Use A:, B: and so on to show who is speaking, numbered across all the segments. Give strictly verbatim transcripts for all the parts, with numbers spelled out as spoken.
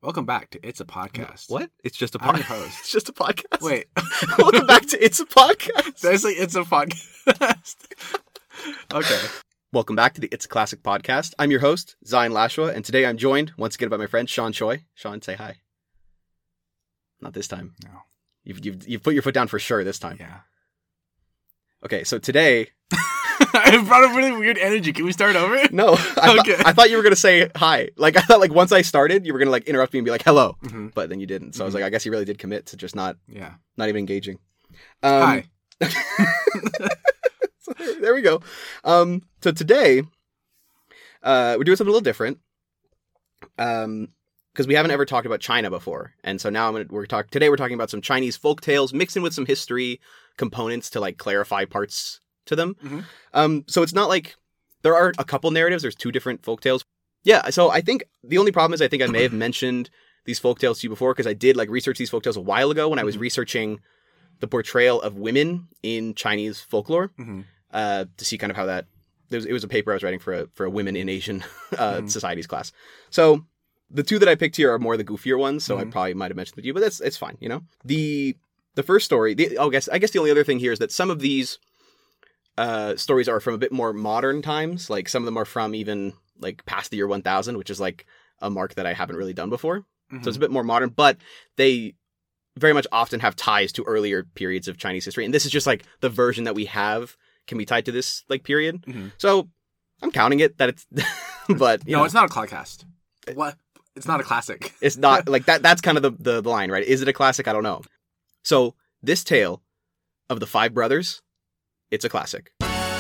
A: Welcome back to It's a Podcast.
B: What? It's just a
A: I'm your
B: podcast.
A: host.
B: It's just a podcast.
A: Wait.
B: Welcome back to It's a Podcast.
A: Did I say It's a Podcast? Okay.
B: Welcome back to the It's a Classic Podcast. I'm your host, Zion Lashua, and today I'm joined once again by my friend Sean Choi. Sean, say hi. Not this time.
A: No.
B: You've you've you've put your foot down for sure this time.
A: Yeah.
B: Okay, so today.
A: I brought up really weird energy. Can we start over?
B: No, I,
A: Okay.
B: th- I thought you were gonna say hi. Like I thought, like once I started, you were gonna like interrupt me and be like hello,
A: Mm-hmm.
B: but then you didn't. So
A: Mhm.
B: I was like, I guess you really did commit to just not
A: Yeah.
B: not even engaging. Um,
A: Hi.
B: so there, there we go. Um, so today, uh, we're doing something a little different. Um, because we haven't ever talked about China before, and so now I'm gonna we're talk today. We're talking about some Chinese folk tales mixed in with some history components to like clarify parts to them.
A: Mhm.
B: Um, so it's not like there are a couple narratives. There's two different folk tales. Yeah. So I think the only problem is I think I may have mentioned these folk tales to you before because I did like research these folk tales a while ago when I was
A: Mhm.
B: researching the portrayal of women in Chinese folklore.
A: Mm-hmm.
B: Uh, to see kind of how that there was, it was a paper I was writing for a for a women in Asian uh,
A: Mhm.
B: societies class. So the two that I picked here are more the goofier ones, so I
A: Mhm.
B: probably might have mentioned it to you, but that's it's fine, you know. The the first story, the, oh, I guess I guess the only other thing here is that some of these uh, stories are from a bit more modern times. Like some of them are from even like past the year one thousand, which is like a mark that I haven't really done before.
A: Mm-hmm.
B: So it's a bit more modern, but they very much often have ties to earlier periods of Chinese history. And this is just like the version that we have can be tied to this like period.
A: Mm-hmm.
B: So I'm counting it that it's, but you
A: No,
B: know,
A: it's not a cloudcast. What? It's not a classic.
B: it's not like that. That's kind of the, the, the line, right? Is it a classic? I don't know. So this tale of the five brothers, it's a classic.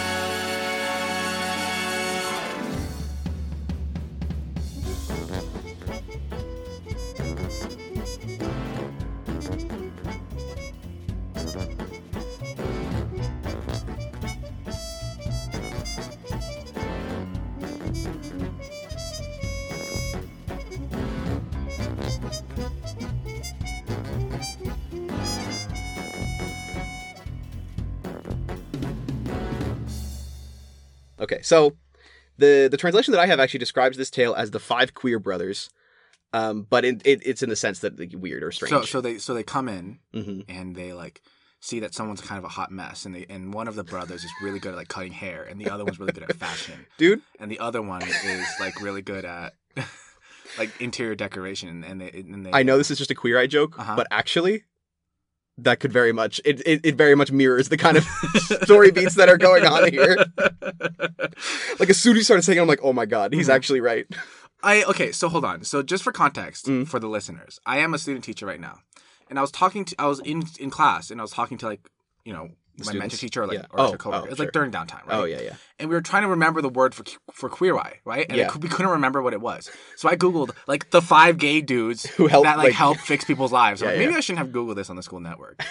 B: Okay, so the the translation that I have actually describes this tale as the five queer brothers, um, but it, it, it's in the sense that like, weird or strange.
A: So, so they, so they come in
B: hmm
A: and they like see that someone's kind of a hot mess, and they, and one of the brothers is really good at like cutting hair, and the other one's really good at fashion,
B: Dude,
A: and the other one is like really good at like interior decoration, and they, and they.
B: I know this is just a Queer Eye joke,
A: Uh-huh.
B: but actually, that could very much it, it it very much mirrors the kind of story beats that are going on here. Like as soon as you started saying it, I'm like, oh my god, he's
A: Mhm.
B: actually right.
A: I okay, so hold on. So just for context
B: Mm.
A: for the listeners, I am a student teacher right now, and I was talking to I was in in class, and I was talking to like you know
B: The
A: my
B: students?
A: mentor teacher or like
B: Yeah.
A: or
B: Oh,
A: like a coworker.
B: oh,
A: It was
B: sure.
A: like during downtime, right?
B: Oh yeah, yeah.
A: And we were trying to remember the word for for queer eye, right? And
B: Yeah.
A: it could- we couldn't remember what it was. So I googled like the five gay dudes
B: Who help
A: that like,
B: like
A: help fix people's lives. I'm
B: Yeah,
A: like, maybe
B: yeah.
A: I shouldn't have googled this on the school network.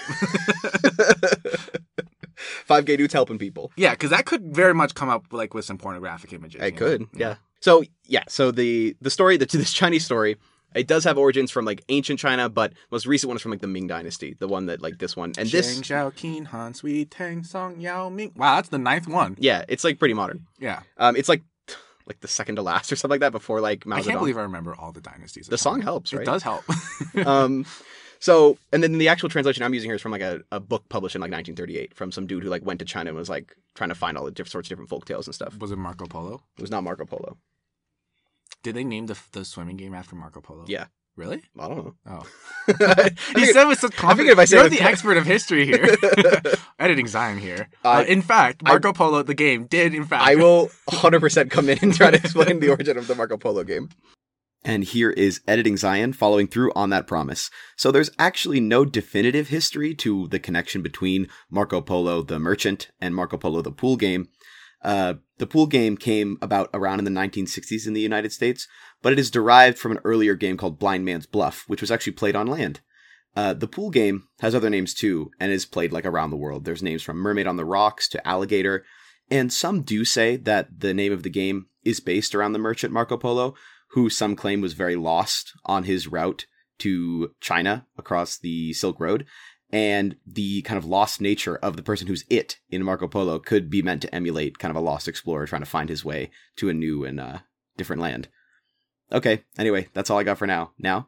B: Five gay dudes helping people.
A: Yeah, because that could very much come up like with some pornographic images.
B: It
A: you know?
B: could, yeah. So yeah, so the the story, the this Chinese story, it does have origins from like ancient China, but most recent one is from like the Ming Dynasty, the one that like this one, and this,
A: Sheng Xiao Qin Han Sui Tang Song Yao Ming. Wow, that's the ninth one.
B: yeah, it's like pretty modern.
A: Yeah,
B: Um, it's like like the second to last or something like that before like Mao
A: I can't
B: Zedong.
A: believe I remember all the dynasties. of
B: The song
A: China.
B: helps, right?
A: It does help.
B: um, so and then the actual translation I'm using here is from like a, a book published in like nineteen thirty-eight from some dude who like went to China and was like trying to find all the different sorts of different folk tales and stuff.
A: Was it Marco Polo?
B: It was not Marco Polo.
A: Did they name the the swimming game after Marco Polo?
B: Yeah.
A: Really?
B: I don't know.
A: Oh.
B: I
A: You
B: figured-
A: said with such confidence.
B: figured if I said
A: You're
B: it-
A: the expert of history here. Editing Zion here.
B: I-
A: uh, in fact, Marco Polo, the game, did in fact.
B: I will one hundred percent come in and try to explain the origin of the Marco Polo game. And here is Editing Zion following through on that promise. So there's actually no definitive history to the connection between Marco Polo the merchant and Marco Polo the pool game. Uh, the pool game came about around in the nineteen sixties in the United States, but it is derived from an earlier game called Blind Man's Bluff, which was actually played on land. Uh, the pool game has other names too, and is played like around the world. There's names from Mermaid on the Rocks to Alligator, and some do say that the name of the game is based around the merchant Marco Polo, who some claim was very lost on his route to China across the Silk Road. And the kind of lost nature of the person who's it in Marco Polo could be meant to emulate kind of a lost explorer trying to find his way to a new and uh, different land. Okay, anyway, that's all I got for now. Now,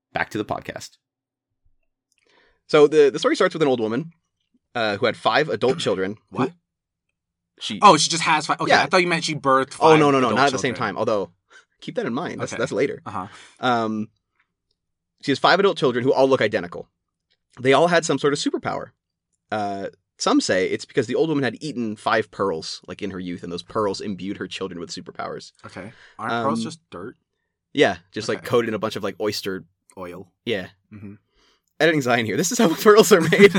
B: back to the podcast. So the, the story starts with an old woman uh, who had five adult children.
A: What?
B: Who, she
A: Oh, she just has five. Okay,
B: Yeah.
A: I thought you meant she birthed five.
B: Oh, no, no, no,
A: adult
B: not at the same
A: children.
B: time. Although, keep that in mind. That's,
A: Okay.
B: that's later.
A: Uh-huh.
B: Um, she has five adult children who all look identical. They all had some sort of superpower. Uh, some say it's because the old woman had eaten five pearls, like in her youth, and those pearls imbued her children with superpowers.
A: Okay. Aren't
B: Um,
A: pearls just dirt?
B: Yeah, just like
A: Okay.
B: coated in a bunch of like oyster.
A: Oil.
B: Yeah.
A: Mm-hmm.
B: Editing Zion here. This is how pearls are made.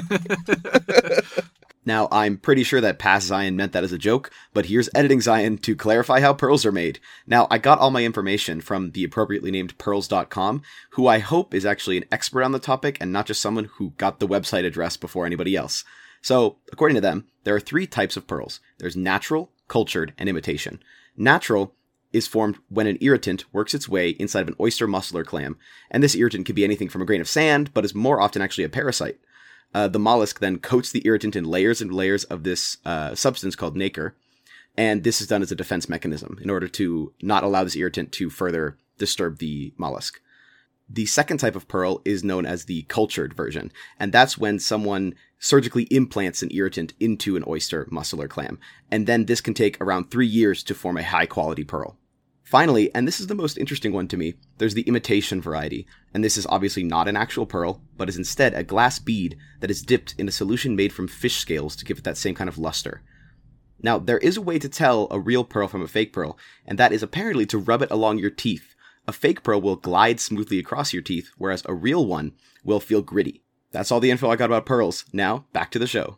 B: Now, I'm pretty sure that past Zion meant that as a joke, but here's Editing Zion to clarify how pearls are made. Now, I got all my information from the appropriately named pearls dot com, who I hope is actually an expert on the topic and not just someone who got the website address before anybody else. So, according to them, there are three types of pearls. There's natural, cultured, and imitation. Natural is formed when an irritant works its way inside of an oyster, mussel, or clam, and this irritant can be anything from a grain of sand, but is more often actually a parasite. Uh, the mollusk then coats the irritant in layers and layers of this uh, substance called nacre, and this is done as a defense mechanism in order to not allow this irritant to further disturb the mollusk. The second type of pearl is known as the cultured version, and that's when someone surgically implants an irritant into an oyster, mussel, or clam, and then this can take around three years to form a high-quality pearl. Finally, and this is the most interesting one to me, there's the imitation variety, and this is obviously not an actual pearl, but is instead a glass bead that is dipped in a solution made from fish scales to give it that same kind of luster. Now, there is a way to tell a real pearl from a fake pearl, and that is apparently to rub it along your teeth. A fake pearl will glide smoothly across your teeth, whereas a real one will feel gritty. That's all the info I got about pearls. Now, back to the show.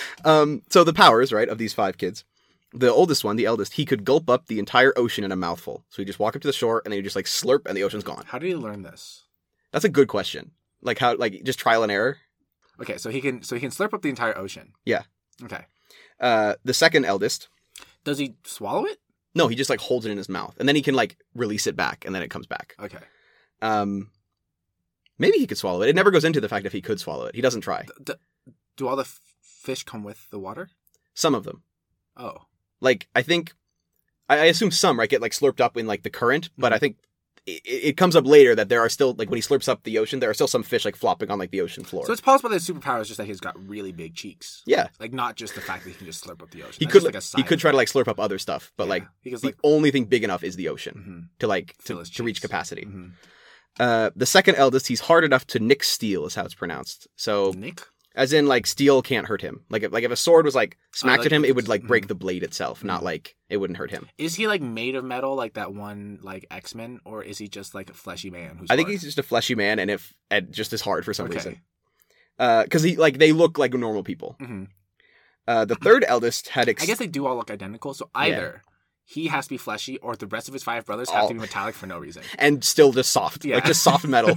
B: Um, so the powers, right, of these five kids. The oldest one, the eldest, he could gulp up the entire ocean in a mouthful. So he'd just walk up to the shore and then he'd just like slurp and the ocean's gone.
A: How did he learn this?
B: That's a good question. Like how, like just trial and error.
A: Okay, so he can so he can slurp up the entire ocean.
B: Yeah.
A: Okay.
B: Uh, the second eldest,
A: Does he swallow it?
B: no, he just like holds it in his mouth and then he can like release it back and then it comes back.
A: Okay.
B: Um, maybe he could swallow it. It never goes into the fact if he could swallow it. He doesn't try.
A: D- d- do all the f- fish come with the water?
B: Some of them.
A: Oh.
B: Like, I think, I, I assume some, right, get like slurped up in like the current, but
A: Mhm.
B: I think it, it comes up later that there are still, like when he slurps up the ocean, there are still some fish like flopping on like the ocean floor.
A: So it's possible that his superpower is just that he's got really big cheeks.
B: Yeah.
A: Like not just the fact that he can just slurp up the ocean.
B: He
A: That's
B: could
A: just, like, a
B: he
A: side
B: could try to like
A: effect.
B: slurp up other stuff, but
A: Yeah.
B: like
A: he goes
B: the
A: like
B: only thing big enough is the ocean
A: mhm,
B: to like
A: fill
B: to,
A: his
B: to reach
A: cheeks.
B: capacity.
A: Mhm.
B: Uh, the second eldest, he's hard enough to nick steel, is how it's pronounced. So,
A: Nick?
B: as in like steel can't hurt him. Like if, like if a sword was like smacked
A: like
B: at him,
A: if
B: it would
A: it's-
B: like break
A: mhm.
B: the blade itself, not
A: Mhm.
B: like it wouldn't hurt him.
A: Is he like made of metal like that one like X-Men, or is he just like a fleshy man who's
B: I think
A: hard?
B: he's just a fleshy man, and if and just as hard for some
A: Okay.
B: reason. Because he like they look like normal people.
A: Mhm.
B: Uh, the third eldest had. Ex-
A: I guess they do all look identical, so either he has to be fleshy or the rest of his five brothers have
B: All-
A: to be metallic for no reason.
B: and still just soft,
A: Yeah.
B: like just soft metal.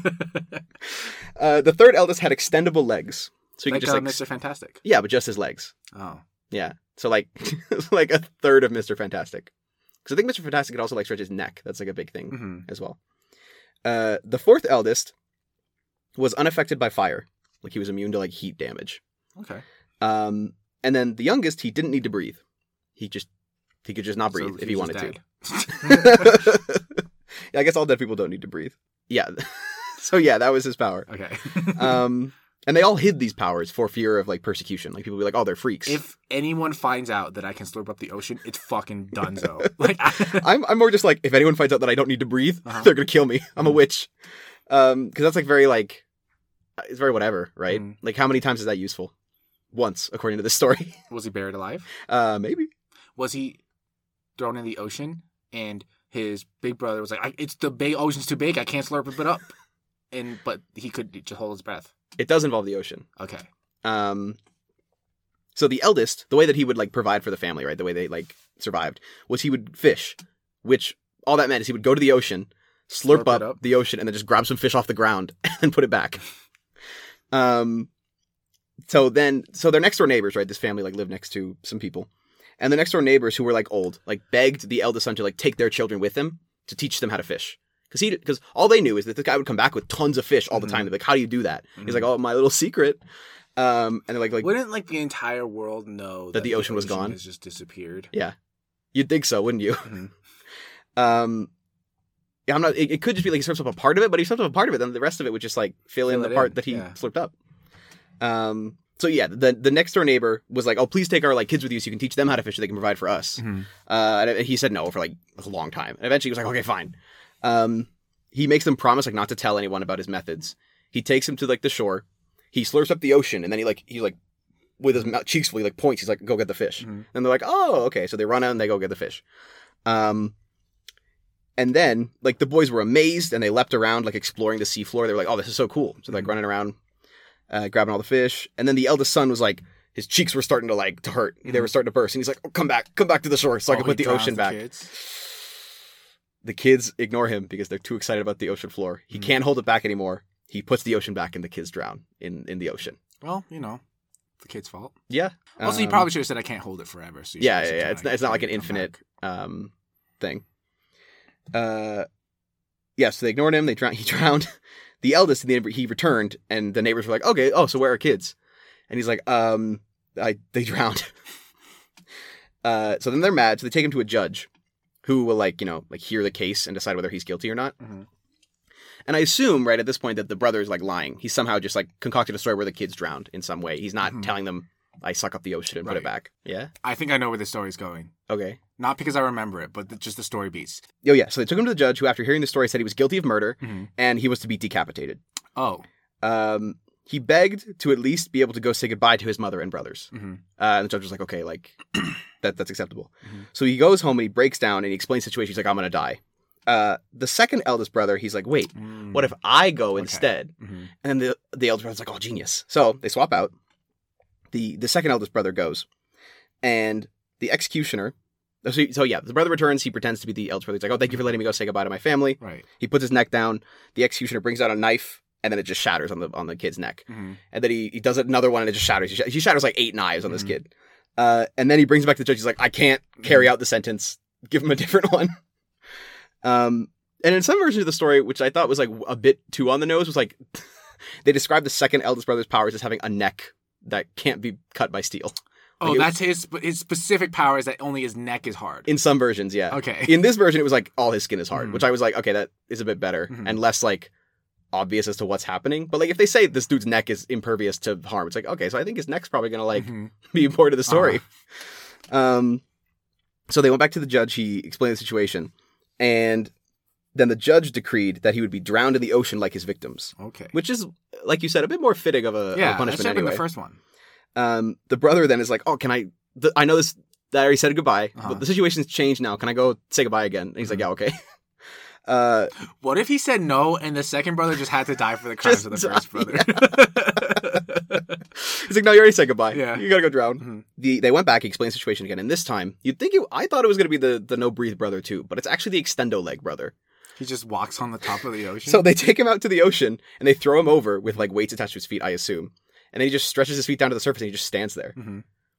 B: uh, the third eldest had extendable legs, so he
A: like
B: could just
A: uh,
B: like
A: Mister Fantastic.
B: yeah, but just his legs.
A: Oh.
B: Yeah, so like like a third of Mister Fantastic. Because I think Mister Fantastic could also like stretch his neck. That's like a big thing
A: hmm
B: as well. Uh, the fourth eldest was unaffected by fire, like he was immune to like heat damage.
A: Okay.
B: Um, and then the youngest, he didn't need to breathe. He just he could just not breathe
A: So
B: if he
A: he's
B: wanted
A: just
B: to.
A: dead.
B: Yeah, I guess all dead people don't need to breathe. Yeah. So yeah, that was his power.
A: Okay.
B: Um, and they all hid these powers for fear of like persecution. Like people would be like, "Oh, they're freaks."
A: If anyone finds out that I can slurp up the ocean, it's fucking donezo. Like, I,
B: I'm I'm more just like, if anyone finds out that I don't need to breathe,
A: Uh-huh.
B: they're gonna kill me. I'm a
A: Mhm.
B: witch. Um, because that's like very like, it's very whatever, right?
A: Mhm.
B: Like how many times is that useful? Once, according to this story.
A: was he buried alive?
B: Uh, maybe.
A: Was he thrown in the ocean and his big brother was like, I, "It's the big ocean's too big. I can't slurp it up." And but he could just hold his breath.
B: It does involve the ocean.
A: Okay.
B: Um, so the eldest, the way that he would like provide for the family, right? The way they like survived was he would fish, which all that meant is he would go to the ocean, slurp,
A: Slurp
B: up,
A: it up.
B: the ocean, and then just grab some fish off the ground and put it back. Um, so then, so their next door neighbors, right? This family like lived next to some people, and the next door neighbors who were like old, like begged the eldest son to like take their children with them to teach them how to fish. Because he, because all they knew is that this guy would come back with tons of fish all the
A: Mhm.
B: time. They're like, "How do you do that?" He's
A: Mhm.
B: like, "Oh, my little secret." Um, and they're like, like
A: Wouldn't like the entire world know
B: That the ocean was gone?
A: has just disappeared?
B: yeah, you'd think so, wouldn't you?
A: Mhm.
B: Um, I'm not. It, it could just be like he slurps up a part of it, but he slurps up a part of it, then the rest of it would just like fill, fill in the part in. that he yeah. slurped up. Um. So yeah, the the next door neighbor was like, "Oh, please take our like kids with you so you can teach them how to fish so they can provide for us." Mm-hmm. Uh, and he said no for like a long time. And eventually he was like, "Okay, fine." Um, he makes them promise like not to tell anyone about his methods. He takes them to like the shore. He slurps up the ocean, and then he like he like with his mouth, cheeks full, he like points. He's like, "Go get the fish." Mm-hmm. And they're like, "Oh, okay." So they run out and they go get the fish. Um, and then like the boys were amazed and they leapt around like exploring the seafloor. They were like, "Oh, this is so cool!" So they're like running around. Uh, grabbing all the fish, and then the eldest son was like, his cheeks were starting to like to hurt. Mm-hmm. They were starting to burst, and he's like, "Oh, come back, come back to the shore, so oh, I can put the ocean the back." Kids. The kids ignore him because they're too excited about the ocean floor. He mm-hmm. can't hold it back anymore. He puts the ocean back, and the kids drown in, in the ocean.
A: Well, you know, the kid's fault.
B: Yeah.
A: Also, um, you probably should have said, "I can't hold it forever." So
B: yeah, yeah, yeah. It's not, it's not like an infinite um, thing. Uh, yeah. So they ignored him. They drowned. He drowned. The eldest, he returned, and the neighbors were like, "Okay, oh, so where are kids?" And he's like, "Um, I they drowned." uh, so then they're mad, so they take him to a judge, who will like you know like hear the case and decide whether he's guilty or not. Mm-hmm. And I assume right at this point that the brother is like lying. He's somehow just like concocted a story where the kids drowned in some way. He's not mm-hmm. telling them, "I suck up the ocean and right. put it back." Yeah,
A: I think I know where the story's going.
B: Okay.
A: Not because I remember it, but the, just the story beats.
B: Oh, yeah. So they took him to the judge who, after hearing the story, said he was guilty of murder mm-hmm. and he was to be decapitated.
A: Oh.
B: Um, he begged to at least be able to go say goodbye to his mother and brothers. Mm-hmm. Uh, and the judge was like, okay, like, that that's acceptable. Mm-hmm. So he goes home and he breaks down and he explains the situation. He's like, "I'm going to die." Uh, the second eldest brother, he's like, "Wait, mm. what if I go okay. instead?" Mm-hmm. And then the, the eldest brother's like, "Oh, genius." So they swap out. The, the second eldest brother goes. And the executioner... So, so yeah, the brother returns. He pretends to be the eldest brother. He's like, "Oh, thank you for letting me go say goodbye to my family."
A: Right.
B: He puts his neck down. The executioner brings out a knife, and then it just shatters on the on the kid's neck. Mm-hmm. And then he, he does another one, and it just shatters. He, sh- he shatters like eight knives on mm-hmm. this kid. Uh, and then he brings it back to the judge. He's like, "I can't carry out the sentence. Give him a different one." Um, and in some versions of the story, which I thought was like a bit too on the nose, was like they describe the second eldest brother's powers as having a neck that can't be cut by steel.
A: Oh, like that's was, his his specific power is that only his neck is hard.
B: In some versions, yeah.
A: Okay.
B: In this version, it was like all his skin is hard, mm-hmm. which I was like, okay, that is a bit better
A: mm-hmm.
B: and less like obvious as to what's happening. But like if they say this dude's neck is impervious to harm, it's like, okay, so I think his neck's probably gonna like mm-hmm. be part of the story. Uh-huh. Um, so they went back to the judge. He explained the situation, and then the judge decreed that he would be drowned in the ocean like his victims.
A: Okay.
B: Which is, like you said, a bit more fitting of a,
A: yeah,
B: of a punishment
A: that should have
B: anyway.
A: been the first one.
B: Um, the brother then is like, "Oh, can I, th- I know this, that I already said goodbye, uh-huh. but the situation's changed now. Can I go say goodbye again?" And he's mm-hmm. like, "Yeah, okay." Uh,
A: what if he said no and the second brother just had to die for the crimes of the first brother?
B: Yeah. He's like, "No, you already said goodbye.
A: Yeah.
B: You gotta go drown."
A: Mm-hmm.
B: The, they went back, he explained the situation again, and this time, you'd think it, I thought it was gonna be the, the no-breathe brother too, but it's actually the extendo leg brother.
A: He just walks on the top of the ocean?
B: So they take him out to the ocean, and they throw him over with like weights attached to his feet, I assume. And then he just stretches his feet down to the surface and he just stands there. Mm-hmm.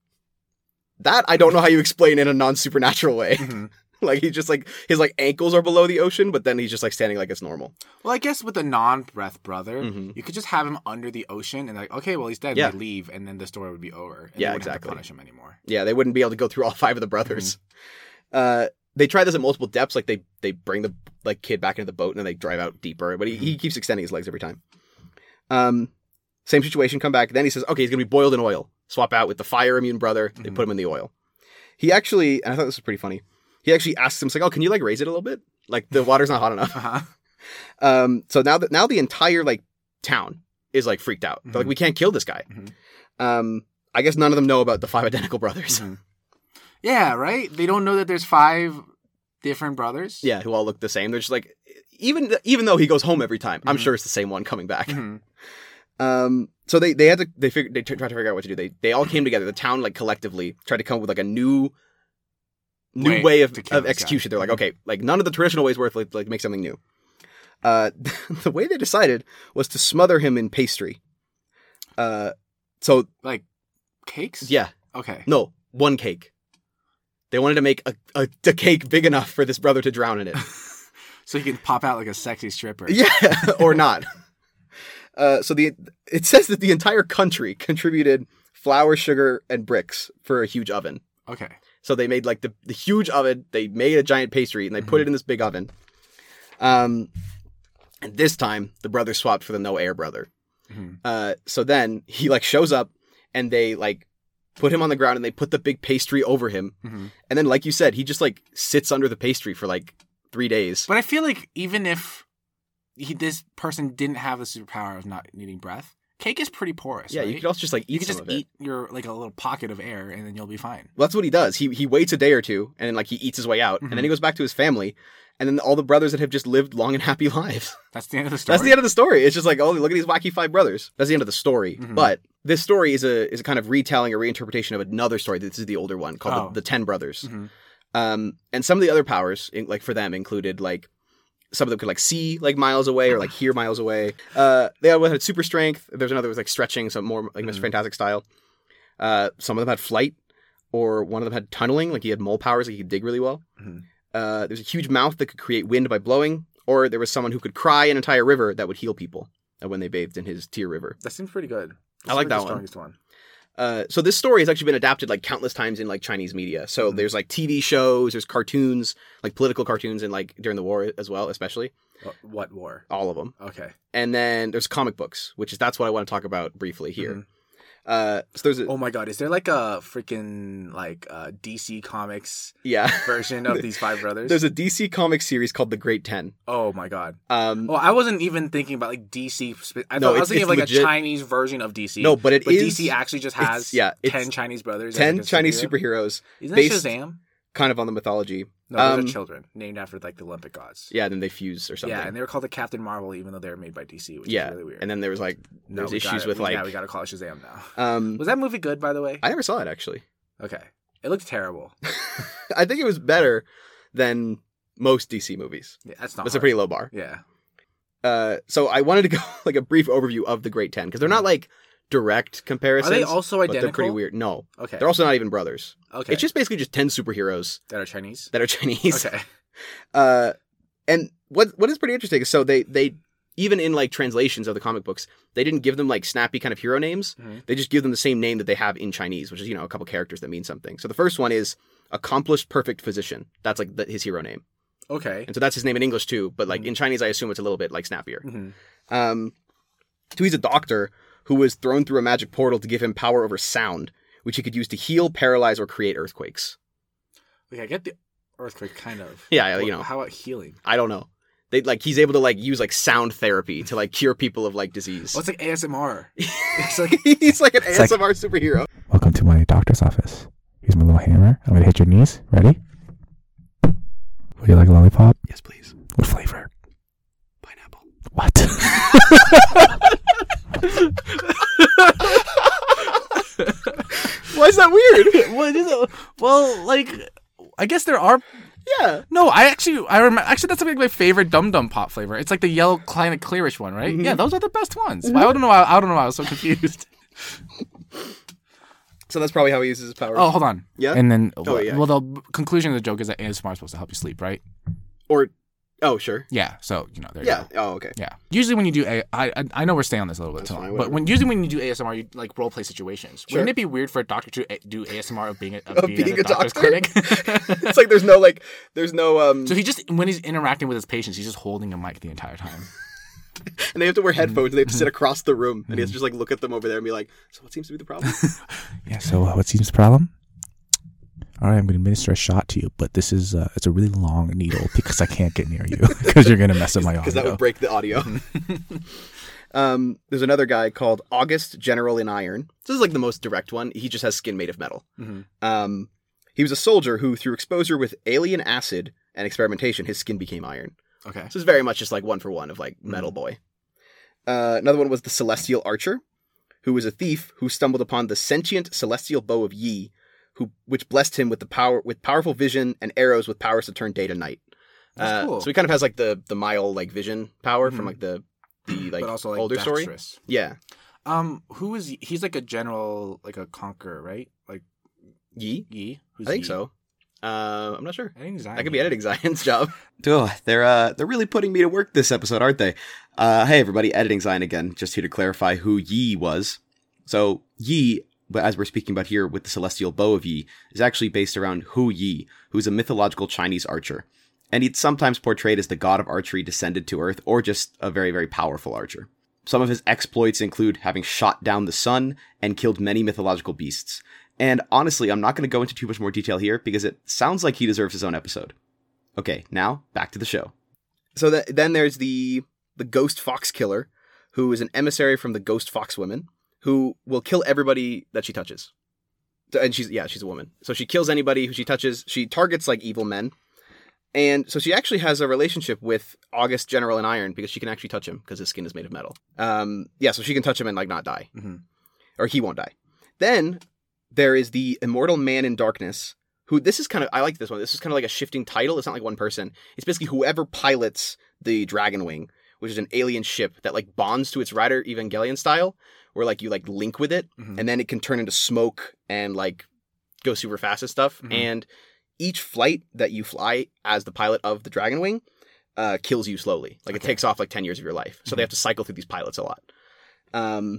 B: That I don't know how you explain in a non-supernatural way. Mm-hmm. Like he's just like, his like ankles are below the ocean, but then he's just like standing like it's normal.
A: Well, I guess with the non-breath brother, mm-hmm. you could just have him under the ocean and like, okay, well he's dead, yeah. we leave, and then the story would be over. And
B: yeah,
A: they wouldn't
B: exactly.
A: have to punish him anymore.
B: Yeah, they wouldn't be able to go through all five of the brothers. Mm-hmm. Uh, they try this at multiple depths. Like they, they bring the like kid back into the boat and then they drive out deeper, but he, mm-hmm. he keeps extending his legs every time. Um, Same situation, come back. Then he says, okay, he's going to be boiled in oil. Swap out with the fire immune brother. They mm-hmm. put him in the oil. He actually, and I thought this was pretty funny, he actually asks him, he's like, "Oh, can you like raise it a little bit? Like the water's not hot enough." Uh-huh. Um, so now that now the entire like town is like freaked out. Mm-hmm. They're like, "We can't kill this guy." Mm-hmm. Um, I guess none of them know about the five identical brothers.
A: Mm-hmm. Yeah, right? They don't know that there's five different brothers?
B: Yeah, who all look the same. They're just like, even even though he goes home every time, mm-hmm. I'm sure it's the same one coming back. Mm-hmm. Um, so they, they had to, they figured, they t- tried to figure out what to do. They, they all came together. The town, like, collectively tried to come up with, like, a new, new way, way of, of execution. They're like, okay, like, none of the traditional ways work, like, like make something new. Uh, the way they decided was to smother him in pastry. Uh, so.
A: Like, cakes?
B: Yeah.
A: Okay.
B: No, one cake. They wanted to make a, a, a cake big enough for this brother to drown in it.
A: So he can pop out like a sexy stripper.
B: Yeah, or not. Uh, so the it says that the entire country contributed flour, sugar, and bricks for a huge oven.
A: Okay.
B: So they made like the, the huge oven. They made a giant pastry and they mm-hmm. put it in this big oven. Um, and this time, the brothers swapped for the no air brother.
A: Mm-hmm.
B: Uh, so then he like shows up, and they like put him on the ground, and they put the big pastry over him,
A: Mm-hmm.
B: and then like you said, he just like sits under the pastry for like three days.
A: But I feel like even if he, this person didn't have the superpower of not needing breath, cake is pretty porous.
B: Yeah,
A: right?
B: you could also just like eat
A: you could
B: some
A: just
B: of it.
A: eat your like a little pocket of air, and then you'll be fine.
B: Well, that's what he does. He he waits a day or two, and then like he eats his way out,
A: Mm-hmm.
B: and then he goes back to his family, and then all the brothers that have just lived long and happy lives.
A: That's the end of the story.
B: That's the end of the story. It's just like, oh, look at these wacky five brothers. That's the end of the story.
A: Mhm.
B: But this story is a is a kind of retelling or reinterpretation of another story. This is the older one called
A: Oh.
B: the, the Ten Brothers.
A: Mhm.
B: Um, and some of the other powers, in, like for them, included like some of them could like see like miles away or like hear miles away. Uh, they all had super strength. There's another was like stretching, so more like Mister
A: Mhm.
B: Fantastic style. Uh, some of them had flight, or one of them had tunneling. Like he had mole powers, like he could dig really well.
A: Mhm.
B: Uh, there's a huge mouth that could create wind by blowing, or there was someone who could cry an entire river that would heal people uh, when they bathed in his tear river.
A: That seems pretty good.
B: I like that
A: the
B: one.
A: strongest one.
B: Uh, so this story has actually been adapted like countless times in like Chinese media. So
A: Mhm.
B: there's like T V shows, there's cartoons, like political cartoons, and like during the war as well, especially
A: What, what war?
B: all of them.
A: Okay.
B: And then there's comic books, which is that's what I want to talk about briefly here.
A: Mhm.
B: Uh, so there's a
A: Oh my god, is there like a freaking like uh, D C Comics
B: yeah,
A: version of these five brothers?
B: there's a D C comic series called The Great Ten.
A: Oh my god.
B: Um,
A: Well, I wasn't even thinking about like D C. spe- I,
B: No,
A: thought, I
B: it's-
A: was thinking of
B: it's
A: like
B: legit.
A: a Chinese version of D C.
B: no, but it
A: but
B: is
A: D C actually just
B: it's-
A: has
B: yeah, it's
A: ten Chinese brothers. as,
B: ten
A: like, a
B: Chinese
A: superhero.
B: superheroes,
A: Isn't
B: based-
A: that Shazam?
B: kind of on the mythology.
A: No, those
B: Um,
A: are children named after like the Olympic gods.
B: Yeah, then they fuse or something.
A: Yeah, and they were called the Captain Marvel, even though they were made by D C, which
B: yeah,
A: is really weird.
B: and then there was like
A: no,
B: there's
A: we
B: issues
A: gotta-
B: with
A: we-
B: like
A: yeah, we got to call it Shazam now.
B: um.
A: Was that movie good, by the way?
B: I never saw it actually.
A: Okay, it looked terrible.
B: I think it was better than most D C movies.
A: Yeah, that's not.
B: That's a
A: hard.
B: pretty low bar.
A: Yeah.
B: Uh, so I wanted to go like a brief overview of the Great Ten because they're not like direct
A: Are
B: comparisons.
A: they also
B: but
A: identical?
B: they're pretty weird. No,
A: Okay.
B: they're also not even brothers.
A: okay.
B: It's just basically just ten superheroes
A: that are Chinese.
B: that are Chinese.
A: Okay.
B: Uh, and what what is pretty interesting is so they they even in like translations of the comic books they didn't give them like snappy kind of hero names.
A: Mhm.
B: They just give them the same name that they have in Chinese, which is you know a couple characters that mean something. So the first one is accomplished perfect physician. That's like the, his hero name,
A: Okay.
B: and so that's his name in English too. But like
A: Mhm.
B: in Chinese, I assume it's a little bit like snappier.
A: hmm
B: Um, two, he's a doctor who was thrown through a magic portal to give him power over sound, which he could use to heal, paralyze, or create earthquakes.
A: Okay, I get the earthquake kind of.
B: Yeah,
A: What-
B: you know.
A: How about healing?
B: I don't know. They like he's able to like use like sound therapy to like cure people of like disease.
A: Well, it's like A S M R. It's like
B: he's like an
A: It's
B: A S
A: like-
B: M R superhero.
A: Welcome to my doctor's office. Here's my little hammer. I'm gonna hit your knees. Ready? Would you like a lollipop?
B: Yes, please.
A: What flavor?
B: Pineapple.
A: What?
B: Why is that weird?
A: what is it? Well, like, I guess there are.
B: Yeah.
A: No, I actually, I remember. Actually, that's like my favorite Dum Dum Pop flavor. It's like the yellow, kind of clearish one, right?
B: Mhm.
A: Yeah, those are the best ones. I don't know. Why, I don't know why I was so confused.
B: So that's probably how he uses his powers.
A: Oh, hold on.
B: Yeah?
A: And then,
B: Oh, yeah.
A: well, the conclusion of the joke is that A S M R is supposed to help you sleep, right?
B: Or, oh, sure.
A: Yeah. So you know, there you
B: Yeah.
A: go.
B: Oh, okay.
A: Yeah. Usually when you do a, I, I I know we're staying on this a little bit
B: That's
A: too
B: fine,
A: long,
B: whatever.
A: but when usually when you do A S M R, you like role play situations.
B: Sure.
A: Wouldn't it be weird for a doctor to a- do A S M R of being a, of
B: Of
A: being,
B: being
A: at a,
B: a
A: doctor's
B: doctor?
A: clinic?
B: It's like there's no like there's no um
A: So he just when he's interacting with his patients, he's just holding a mic the entire time.
B: and they have to wear headphones and they have to
A: Mm-hmm.
B: sit across the room and he has to just like look at them over there and be like, so what seems to be the problem?
A: Yeah. So uh, what seems the problem? All right, I'm going to administer a shot to you, but this is uh, it's a really long needle because I can't get near you because you're going to mess up my audio.
B: Because that would break the audio. um, there's another guy called August General in Iron. This is like the most direct one. He just has skin made of metal.
A: Mhm.
B: Um, he was a soldier who, through exposure with alien acid and experimentation, his skin became iron.
A: Okay.
B: So it's very much just like one for one of like Metal Boy. Uh, another one was the Celestial Archer, who was a thief who stumbled upon the sentient celestial bow of Yi, who which blessed him with the power with powerful vision and arrows with powers to turn day to night.
A: That's
B: Uh,
A: cool.
B: So he kind of has like the the Mile like vision power from
A: Mhm.
B: like the the like,
A: but also like
B: older story.
A: dexterous.
B: Yeah,
A: Um, who is he? He's like a general, like a conqueror, right? Like
B: Yi.
A: Yi. Who's
B: I think
A: Yi?
B: so. Uh, I'm not sure.
A: I think Zion.
B: That could be editing Zion's job. Duh, they're uh, they're really putting me to work this episode, aren't they? Uh, hey everybody, editing Zion again, just here to clarify who Yi was. So Yi, but as we're speaking about here with the celestial bow of Yi, is actually based around Hu Yi, who's a mythological Chinese archer. and he's sometimes portrayed as the god of archery descended to Earth, or just a very, very powerful archer. Some of his exploits include having shot down the sun and killed many mythological beasts. And honestly, I'm not going to go into too much more detail here because it sounds like he deserves his own episode. Okay, now back to the show.
C: So the, then there's the the Ghost Fox Killer, who is an emissary from the Ghost Fox women, who will kill everybody that she touches. And she's, yeah, she's a woman. So she kills anybody who she touches. She targets, like, evil men. And so she actually has a relationship with August General in Iron because she can actually touch him because his skin is made of metal. Um, yeah, so she can touch him and, like, not die.
A: Mm-hmm.
C: Or he won't die. Then there is the Immortal Man in Darkness, who, this is kind of, I like this one. This is kind of like a shifting title. It's not like one person. It's basically whoever pilots the Dragonwing, which is an alien ship that, like, bonds to its rider Evangelion style, where, like, you, like, link with it,
A: Mm-hmm.
C: and then it can turn into smoke and, like, go super fast and stuff.
A: Mhm.
C: And each flight that you fly as the pilot of the Dragonwing uh, kills you slowly. Like, it
A: Okay.
C: takes off, like, ten years of your life. So
A: Mhm.
C: they have to cycle through these pilots a lot. Um...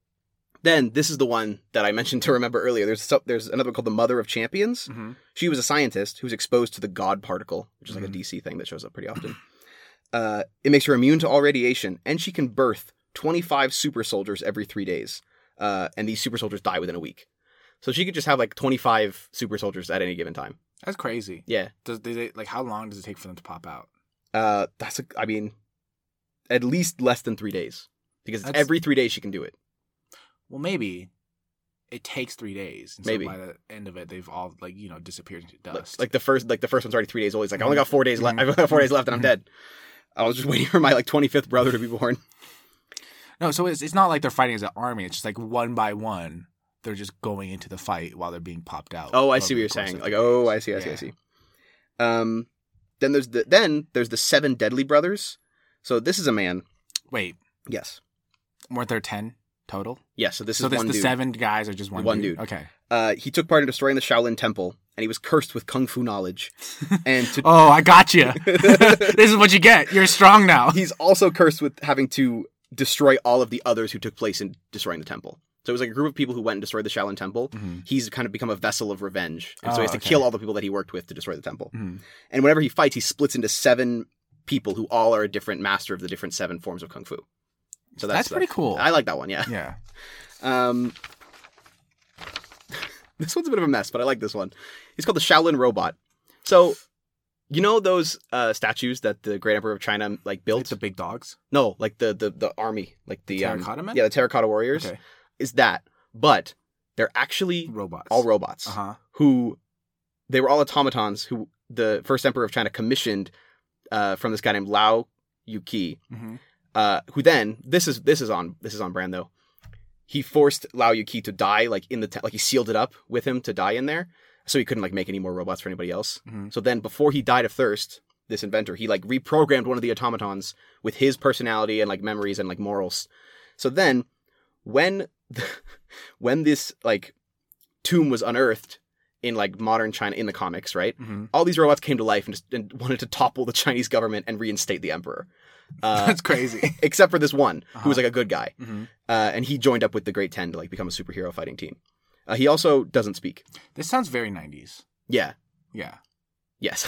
C: Then, this is the one that I mentioned to remember earlier. There's so, there's another one called the Mother of Champions.
A: Mm-hmm.
C: She was a scientist who was exposed to the God particle, which is like
A: Mhm.
C: a D C thing that shows up pretty often. Uh, it makes her immune to all radiation, and she can birth twenty-five super soldiers every three days. Uh, and these super soldiers die within a week. So she could just have like twenty-five super soldiers at any given time.
A: That's crazy.
C: Yeah.
A: Does do they like how long does it take for them to pop out?
C: Uh, that's a, I mean, at least less than three days. Because
A: That's-
C: every three days she can do it.
A: Well, maybe it takes three days. And
C: Maybe.
A: so by the end of it, they've all like you know disappeared into
C: Like,
A: dust.
C: like the first like the first one's already three days old. He's like, I only
A: Mhm.
C: got four days left.
A: Mhm.
C: I've only got four days left and I'm
A: Mhm.
C: dead. I was just waiting for my like twenty-fifth brother to be born.
A: no, so it's it's not like they're fighting as an army. It's just like one by one, they're just going into the fight while they're being popped out.
C: Oh, I
A: over
C: see what
A: the
C: you're
A: course
C: saying.
A: of
C: Like,
A: the
C: oh,
A: days.
C: I see, I see, I
A: Yeah.
C: see. Um, then there's the then there's the seven deadly brothers. So this is a man.
A: Wait,
C: Yes,
A: weren't there ten total?
C: yes. So this
A: so
C: is
A: this,
C: one
A: the
C: dude.
A: seven guys are just one,
C: One
A: dude.
C: dude.
A: Okay.
C: Uh, he took part in destroying the Shaolin Temple, and he was cursed with kung fu knowledge. And to,
A: Oh, I got you. This is what you get. You're strong now.
C: he's also cursed with having to destroy all of the others who took place in destroying the temple. So it was like a group of people who went and destroyed the Shaolin Temple.
A: Mhm.
C: He's kind of become a vessel of revenge, and so
A: Oh,
C: he has to
A: okay.
C: kill all the people that he worked with to destroy the temple.
A: Mhm.
C: And whenever he fights, he splits into seven people who all are a different master of the different seven forms of kung fu. So that's,
A: That's pretty cool.
C: I like that one. Yeah.
A: Yeah.
C: Um, this one's a bit of a mess, but I like this one. He's called the Shaolin Robot. So, you know those uh, statues that the Great Emperor of China like built?
A: Like the big dogs.
C: No, like the the, the army, like the,
A: The
C: um,
A: terracotta men?
C: Yeah, the terracotta warriors.
A: Okay.
C: Is that? But they're actually
A: Robots.
C: all robots
A: Uh huh.
C: who they were all automatons who the first emperor of China commissioned uh, from this guy named Lao Yuqi.
A: hmm
C: Uh, who then this is this is on this is on brand though. He forced Lao Yuqi to die like in the te- like he sealed it up with him to die in there, so he couldn't like make any more robots for anybody else.
A: hmm
C: So then before he died of thirst, this inventor he like reprogrammed one of the automatons with his personality and like memories and like morals. So then when the, when this like tomb was unearthed in like modern China in the comics, right?
A: hmm
C: All these robots came to life and just and wanted to topple the Chinese government and reinstate the emperor. Uh,
A: That's crazy.
C: except for this one
A: Uh-huh.
C: who was like a good guy,
A: hmm
C: uh, and he joined up with the Great Ten to like become a superhero fighting team. Uh, he also doesn't speak.
A: This sounds very nineties.
C: Yeah.
A: Yeah.
C: Yes.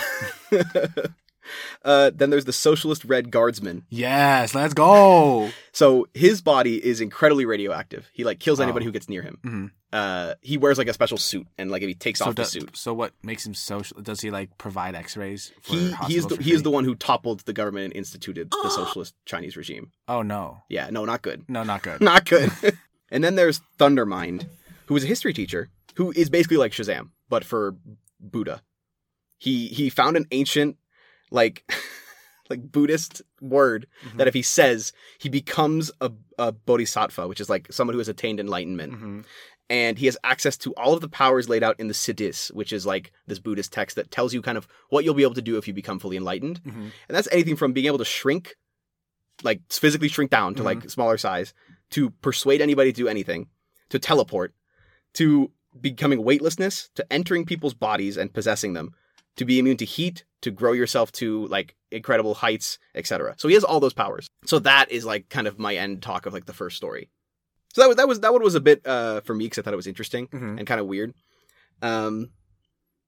C: uh, then there's the Socialist Red Guardsman.
A: Yes. Let's go.
C: So his body is incredibly radioactive. He like kills anybody
A: Oh.
C: who gets near him.
A: hmm
C: Uh, he wears like a special suit, and like if he takes
A: So,
C: off the
A: do-
C: suit,
A: so what makes him social? Does he like provide X-rays? For
C: he he is
A: hospitals
C: the
A: for
C: he is
A: free?
C: the one who toppled the government and instituted the socialist Chinese regime.
A: Oh no.
C: Yeah, no, not good.
A: No, not good.
C: Not good. And then there's Thundermind, who is a history teacher, who is basically like Shazam, but for Buddha. He he found an ancient, like, like Buddhist word
A: Mhm.
C: that if he says, he becomes a, a bodhisattva, which is like someone who has attained enlightenment.
A: hmm
C: And he has access to all of the powers laid out in the Siddhis, which is like this Buddhist text that tells you kind of what you'll be able to do if you become fully enlightened.
A: hmm
C: And that's anything from being able to shrink, like physically shrink down to like smaller size, to persuade anybody to do anything, to teleport, to becoming weightlessness, to entering people's bodies and possessing them, to be immune to heat, to grow yourself to like incredible heights, et cetera. So he has all those powers. So that is like kind of my end talk of like the first story. So that was that was that one was a bit uh, for me because I thought it was interesting
A: hmm
C: and kind of weird. Um,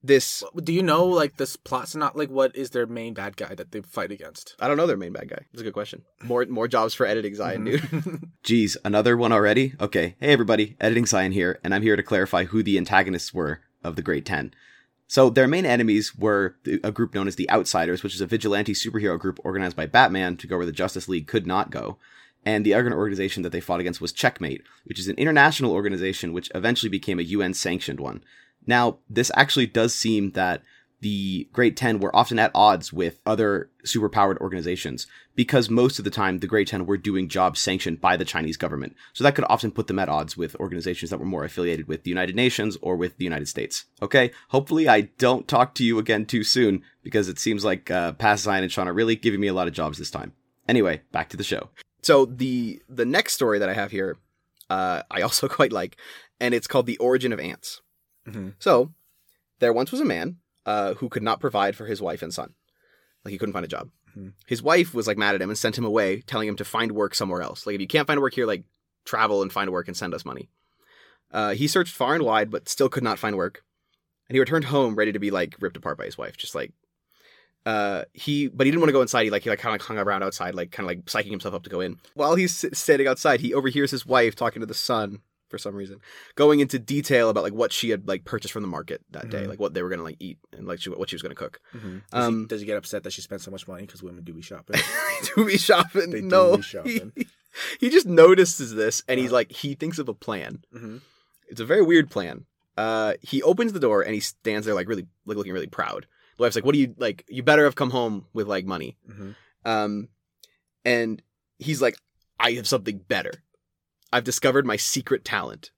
C: this
A: Do you know like this plot? So not like what is their main bad guy that they fight against?
C: I don't know their main bad guy. That's a good question. More more jobs for editing Zion, dude.
B: Geez, another one already? Okay. Hey everybody, Editing Zion here, and I'm here to clarify who the antagonists were of the Great Ten. So their main enemies were a group known as the Outsiders, which is a vigilante superhero group organized by Batman to go where the Justice League could not go. And the other organization that they fought against was Checkmate, which is an international organization which eventually became a U N-sanctioned one. Now, this actually does seem that the Great Ten were often at odds with other superpowered organizations, because most of the time the Great Ten were doing jobs sanctioned by the Chinese government. So that could often put them at odds with organizations that were more affiliated with the United Nations or with the United States. Okay, hopefully I don't talk to you again too soon, because it seems like uh, Past Zion and Sean are really giving me a lot of jobs this time. Anyway, back to the show.
C: So the the next story that I have here, uh, I also quite like, and it's called The Origin of Ants.
A: Mm-hmm.
C: So there once was a man uh, who could not provide for his wife and son. Like, he couldn't find a job.
A: Mm-hmm.
C: His wife was like mad at him and sent him away, telling him to find work somewhere else. Like, if you can't find work here, like, travel and find work and send us money. Uh, he searched far and wide, but still could not find work. And he returned home ready to be like ripped apart by his wife. Just like, uh, he, but he didn't want to go inside. He like, he like kind of hung around outside, like kind of like psyching himself up to go in. While he's standing outside, he overhears his wife talking to the son for some reason, going into detail about like what she had like purchased from the market that day,
A: Mm-hmm.
C: like what they were gonna like eat and like she, what she was gonna cook.
A: Mm-hmm. Does,
C: Um,
A: he, does he get upset that she spent so much money because women do be shopping?
C: do be shopping?
A: They do
C: no,
A: be shopping.
C: He, he just notices this and he's
A: Uh-huh.
C: like, he thinks of a plan.
A: Mm-hmm.
C: It's a very weird plan. Uh, he opens the door and he stands there like really, like looking really proud. The wife's like, "What do you like? You better have come home with like money."
A: Mm-hmm.
C: Um, and he's like, "I have something better. I've discovered my secret talent.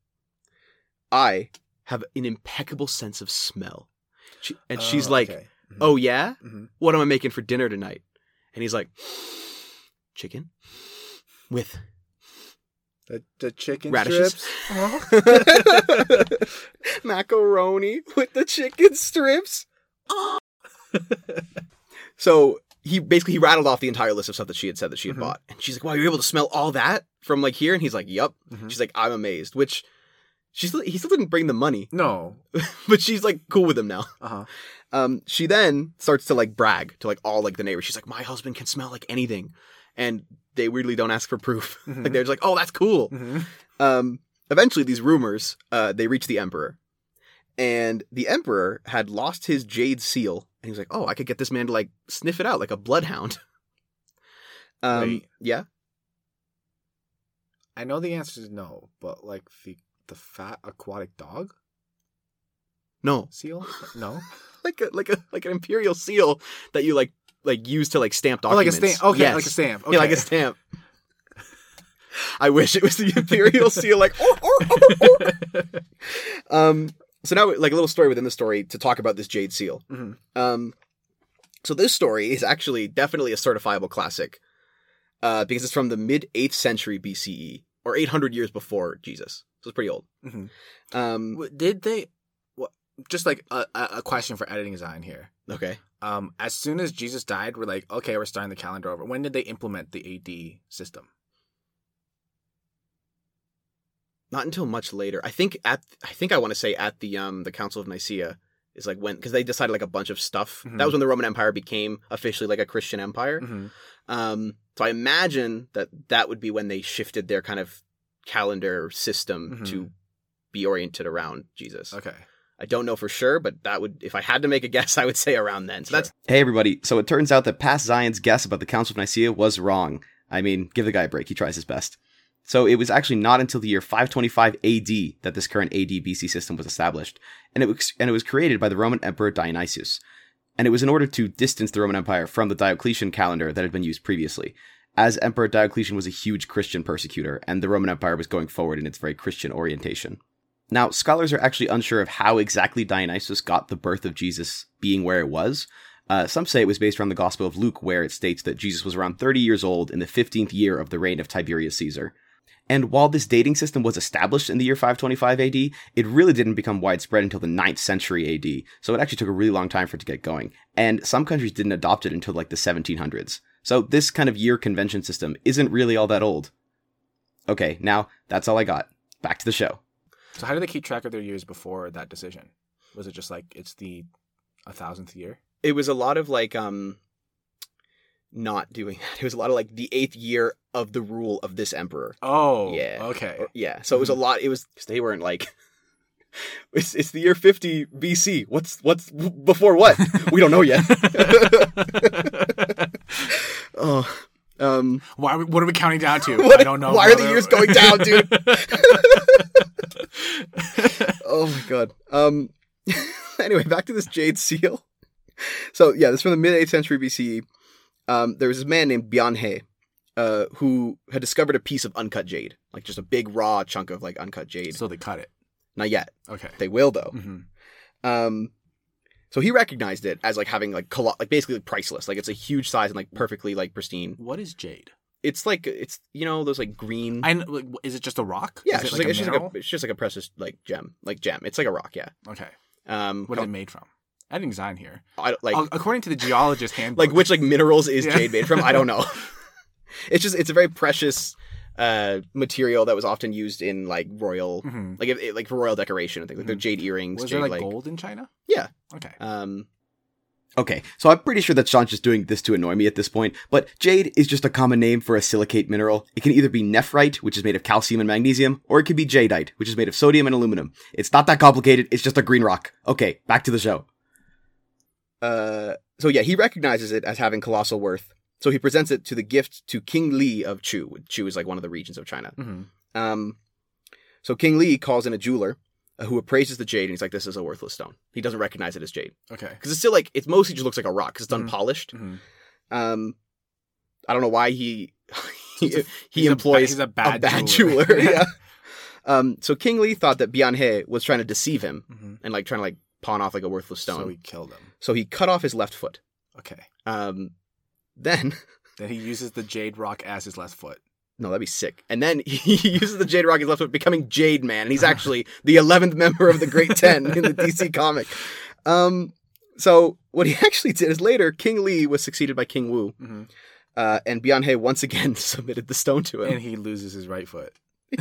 C: I have an impeccable sense of smell." She, and she's
A: Oh,
C: like,
A: okay. Mhm.
C: "Oh yeah?
A: Mm-hmm.
C: What am I making for dinner tonight?" And he's like, "Chicken with
A: The, the chicken
C: radishes,
A: strips. Oh.
C: macaroni with the chicken strips." So he basically he rattled off the entire list of stuff that she had said that she had
A: Mhm.
C: bought, and she's like, "Wow, you're able to smell all that from like here?" And he's like, "Yup."
A: Mhm.
C: She's like, "I'm amazed." Which she still he still didn't bring the money,
A: No.
C: but she's like cool with him now.
A: Uh huh.
C: Um, she then starts to like brag to like all like the neighbors. She's like, "My husband can smell like anything," and they weirdly don't ask for proof.
A: Mhm.
C: Like they're just like, "Oh, that's cool."
A: Mm-hmm.
C: Um, eventually, these rumors uh, they reach the emperor, and the emperor had lost his jade seal, and he was like, "Oh, I could get this man to like sniff it out like a bloodhound." Um,
A: Wait.
C: yeah,
A: I know the answer is no, but like the the fat aquatic dog
C: no,
A: seal? No.
C: like a like a like an imperial seal that you like like use to like stamp
A: Oh, like a
C: documents.
A: stamp. Okay,
C: Yes.
A: like a stamp. Okay.
C: Yeah, like a stamp. I wish it was the imperial seal, like, oh, oh, oh, oh. Um, so now, like, a little story within the story to talk about this jade seal.
A: Mm-hmm.
C: Um, so this story is actually definitely a certifiable classic, uh, because it's from the mid eighth century B C E, or eight hundred years before Jesus. So it's pretty old.
A: Mm-hmm.
C: Um,
A: Did they? What? Just like a, a a question for editing design here.
C: okay.
A: Um, as soon as Jesus died, we're like, okay, we're starting the calendar over. When did they implement the A D system?
C: Not until much later. I think at I think I want to say at the um the Council of Nicaea is like when because they decided like a bunch of stuff.
A: Mhm.
C: That was when the Roman Empire became officially like a Christian empire.
A: Mm-hmm.
C: Um, so I imagine that that would be when they shifted their kind of calendar system
A: Mhm.
C: to be oriented around Jesus.
A: Okay.
C: I don't know for sure, but that would if I had to make a guess, I would say around then. So
A: Sure.
C: that's
B: Hey everybody, so it turns out that Past Zion's guess about the Council of Nicaea was wrong. I mean, give the guy a break, he tries his best. So it was actually not until the year five twenty-five A D that this current A D B C system was established, and it was and it was created by the Roman Emperor Dionysius. And it was in order to distance the Roman Empire from the Diocletian calendar that had been used previously, as Emperor Diocletian was a huge Christian persecutor, and the Roman Empire was going forward in its very Christian orientation. Now, scholars are actually unsure of how exactly Dionysius got the birth of Jesus being where it was. Uh, some say it was based around the Gospel of Luke, where it states that Jesus was around thirty years old in the fifteenth year of the reign of Tiberius Caesar. And while this dating system was established in the year five twenty-five A D, it really didn't become widespread until the ninth century A D, so it actually took a really long time for it to get going. And some countries didn't adopt it until like the seventeen hundreds. So this kind of year convention system isn't really all that old. Okay, now that's all I got. Back to the show.
A: So how do they keep track of their years before that decision? Was it just like it's the a thousandth year.
C: It was a lot of like um, not doing that. It was a lot of like the eighth year of the rule of this emperor.
A: Oh,
C: Yeah.
A: Okay.
C: Or- yeah. So it was a lot. It was because they weren't like. It's it's the year fifty B C. What's what's before what? We don't know yet. oh, um,
A: Why? What are we counting down to?
C: What-
A: I don't know.
C: why are the
A: brother.
C: years going down, dude? Oh my god. Um. Anyway, back to this jade seal. So yeah, this is from the mid eighth century B C E. Um, there was this man named Bian He, uh, who had discovered a piece of uncut jade, like just a big raw chunk of like uncut jade.
A: So they cut it.
C: Not yet.
A: Okay.
C: They will though.
A: hmm
C: Um, so he recognized it as like having like colo- like basically like priceless. Like it's a huge size and like perfectly like pristine.
A: What is jade?
C: It's like it's you know those like green.
A: I know, like, is it just a rock?
C: yeah,
A: Is
C: it's,
A: it
C: just like,
A: a
C: it's just like
A: mineral?
C: a it's just like a precious like gem, like gem. It's like a rock. Yeah.
A: Okay.
C: Um,
A: What is it made from? Adding design here.
C: I don't- like
A: Ac- According to the geologist handbook.
C: like which like minerals is
A: Yeah.
C: jade made from? I don't know. It's just it's a very precious uh material that was often used in like royal
A: Mhm.
C: like if, it, like for royal decoration. I think like their jade earrings.
A: Was
C: jade,
A: there like, gold in China?
C: Yeah.
A: Okay.
C: Um.
B: Okay, so I'm pretty sure that Sean's just doing this to annoy me at this point, but jade is just a common name for a silicate mineral. It can either be nephrite, which is made of calcium and magnesium, or it can be jadeite, which is made of sodium and aluminum. It's not that complicated, it's just a green rock. Okay, back to the show.
C: Uh. So yeah, he recognizes it as having colossal worth. So he presents it to the gift to King Li of Chu. Chu is like one of the regions of China.
A: hmm
C: Um. So King Li calls in a jeweler uh, who appraises the jade, and he's like, "This is a worthless stone." He doesn't recognize it as jade
A: Okay.
C: because it's still like it mostly just looks like a rock because it's
A: Mhm.
C: unpolished.
A: hmm
C: Um. I don't know why he he,
A: He's a-
C: he
A: he's a ba-
C: employs
A: he's a bad
C: jeweler.
A: jeweler.
C: yeah. Um. So King Li thought that Bian He was trying to deceive him
A: hmm
C: and like trying to like pawn off like a worthless stone.
A: So he killed him.
C: So he cut off his left foot.
A: Okay.
C: Um. Then
A: Then he uses the jade rock as his left foot.
C: no, that'd be sick. And then he uses the Jade Rock as left foot, becoming Jade Man. And he's actually the eleventh member of the Great Ten in the D C comic. Um. So what he actually did is later, King Li was succeeded by King Wu,
A: hmm
C: uh, and Bian He once again submitted the stone to him.
A: And he loses his right foot.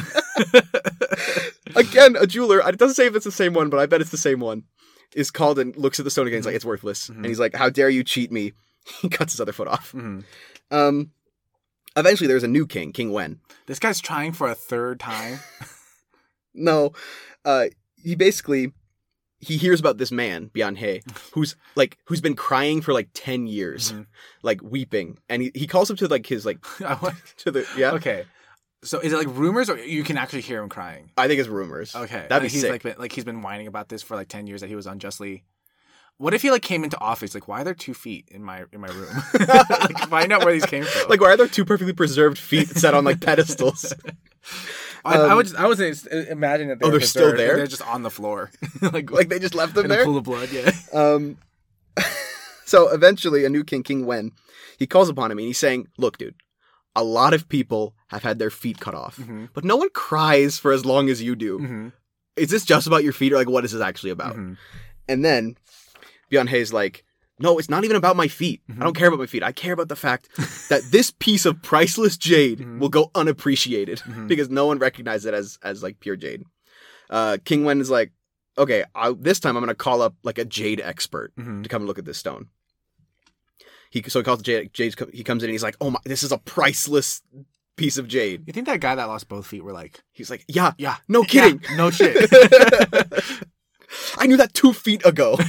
C: Again, a jeweler. It doesn't say if it's the same one, but I bet it's the same one. Is called and looks at the stone again. He's like, "It's worthless,"
A: Mhm.
C: and he's like, "How dare you cheat me?" He cuts his other foot off.
A: hmm
C: Um. Eventually, there's a new king, King Wen.
A: This guy's trying for a third time.
C: No, uh, he basically he hears about this man, Bian He, who's like who's been crying for like ten years,
A: Mhm.
C: like weeping, and he, he calls him to like his like
A: I want-
C: to the yeah.
A: Okay. So is it like rumors, or you can actually hear him crying?
C: I think it's rumors.
A: Okay,
C: That'd be
A: like he's
C: sick.
A: like been, like he's been whining about this for like ten years that he was unjustly. What if he like came into office like, why are there two feet in my in my room? Like, find out where these came from.
C: Like, why are there two perfectly preserved feet set on like pedestals?
A: I, I
C: um,
A: would just, I was just imagining that
C: Oh,
A: they're
C: they're still
A: preserved,
C: there?
A: and they're just on the floor, like
C: Like they just left them
A: in a
C: there.
A: pool of blood. Yeah.
C: Um, so eventually, a new king, King Wen, he calls upon him and he's saying, "Look, dude, a lot of people have had their feet cut off,
A: hmm
C: but no one cries for as long as you do.
A: hmm
C: Is this just about your feet, or like what is this actually about?"
A: hmm
C: And then Bian He's like, "No, it's not even about my feet.
A: Mhm.
C: I don't care about my feet. I care about the fact that this piece of priceless jade
A: Mhm.
C: will go unappreciated
A: Mhm.
C: because no one recognizes it as as like pure jade." Uh, King Wen is like, "Okay, I, this time I'm gonna call up like a jade expert
A: hmm
C: to come and look at this stone." He so he calls the jade. Jade he comes in and he's like, "Oh my, this is a priceless piece of jade."
A: You think that guy that lost both feet were like,
C: He's like, "Yeah,
A: yeah,
C: no
A: yeah,
C: kidding,
A: no shit.
C: I knew that two feet ago."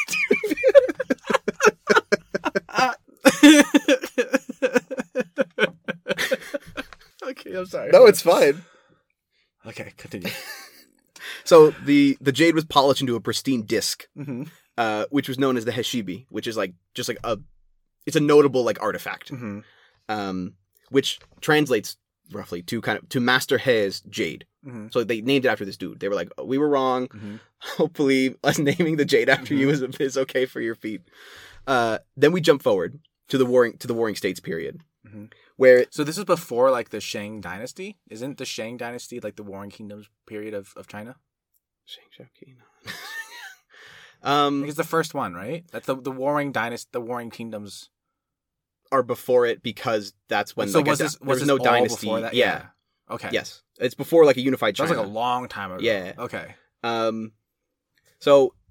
A: Okay, I'm sorry.
C: No, it's fine.
A: Okay, continue.
C: So the the jade was polished into a pristine disc,
A: hmm
C: uh, which was known as the Heshibi, which is like just like a, it's a notable like artifact,
A: hmm
C: um, which translates roughly to kind of to Master He's jade.
A: hmm
C: So they named it after this dude. They were like, oh, "We were wrong.
A: hmm
C: Hopefully, us naming the jade after you is is okay for your feet." Uh, then we jump forward to the warring to the Warring States period,
A: Mhm.
C: where
A: So this is before like the Shang Dynasty? Isn't the Shang Dynasty like the Warring Kingdoms period of, of China? I
C: um
A: think it's the first one, right? That's the the Warring Dynasty, the Warring Kingdoms.
C: are before it because that's when
A: so
C: like,
A: was
C: a,
A: this
C: there
A: was
C: was
A: this
C: no
A: all
C: dynasty.
A: before that?
C: Yeah.
A: Okay.
C: Yes, it's before like a unified
A: That
C: China.
A: was like a long time ago.
C: Yeah.
A: Okay.
C: Um, so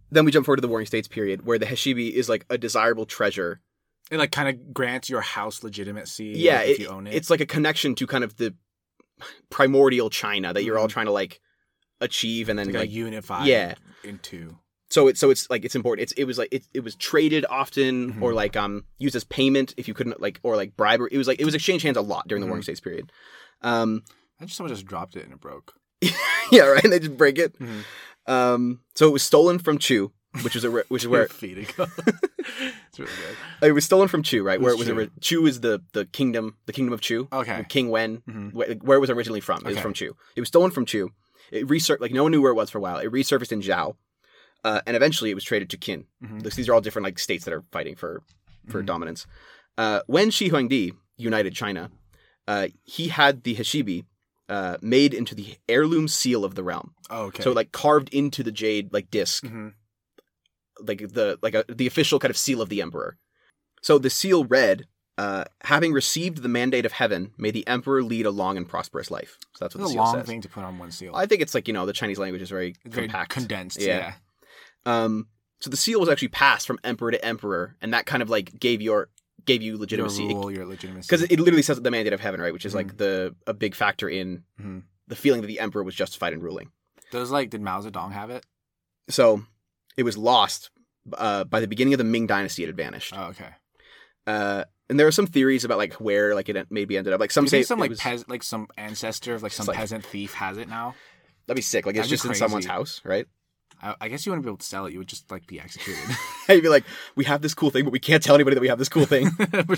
C: then we jump forward to the Warring States period, where the Heshibi is like a desirable treasure.
A: It like kind of grants your house legitimacy.
C: Yeah,
A: like, if
C: it,
A: you own it.
C: It's like a connection to kind of the primordial China that you're all
A: Mhm.
C: trying to like achieve and then
A: like,
C: like,
A: like unify.
C: yeah.
A: into.
C: so it's so it's like it's important. It's it was like it it was traded often
A: Mhm.
C: or like um used as payment if you couldn't like or like bribery. It was like it was exchanged hands a lot during the
A: Mhm.
C: Warring States period. Um,
A: I just someone just dropped it and it broke.
C: yeah, right. And they just break it.
A: Mhm.
C: Um, so it was stolen from Chu, which is a re- which is where
A: feet ago. It's really good.
C: it was stolen from Chu, right? Where it
A: Who's
C: was ori- Chu is the the kingdom, the kingdom of Chu.
A: Okay.
C: King Wen,
A: Mhm.
C: wh- where it was originally from. It was
A: Okay.
C: from Chu. It was stolen from Chu. It resurfaced, like no one knew where it was for a while. It resurfaced in Zhao, uh, and eventually it was traded to Qin.
A: Mhm.
C: These these are all different like states that are fighting for for
A: Mhm.
C: dominance. Uh, when Shi Huangdi united China, uh, he had the Heshibi uh, made into the heirloom seal of the realm.
A: Oh, okay.
C: So like carved into the jade like disc,
A: Mhm.
C: like the like a, the official kind of seal of the emperor. So the seal read, uh, "Having received the mandate of heaven, may the emperor lead a long and prosperous life." So that's what
A: It's
C: the
A: a
C: seal
A: long
C: says.
A: thing to put on one seal.
C: I think it's like you know the Chinese language is very
A: It's very
C: compact,
A: condensed.
C: Yeah.
A: Yeah.
C: Um, so the seal was actually passed from emperor to emperor, and that kind of like gave your gave you
A: Your
C: legitimacy
A: rule, your legitimacy.
C: because it literally says the mandate of heaven, right? Which is
A: Mhm.
C: like the a big factor in
A: Mhm.
C: the feeling that the emperor was justified in ruling.
A: Those like, did Mao Zedong have it?
C: So it was lost uh, by the beginning of the Ming Dynasty. It had vanished.
A: Oh, okay.
C: Uh, and there are some theories about like where like it maybe ended up. Like some
A: Do you
C: say
A: think some
C: it
A: like
C: was-
A: pez- like some ancestor of like some
C: like-
A: peasant thief has it now?
C: that'd be sick. Like it's
A: That'd be
C: just in someone's
A: crazy.
C: house, right?
A: I, I guess you wouldn't be able to sell it. You would just like be executed.
C: You'd be like, we have this cool thing, but we can't tell anybody that we have this cool thing.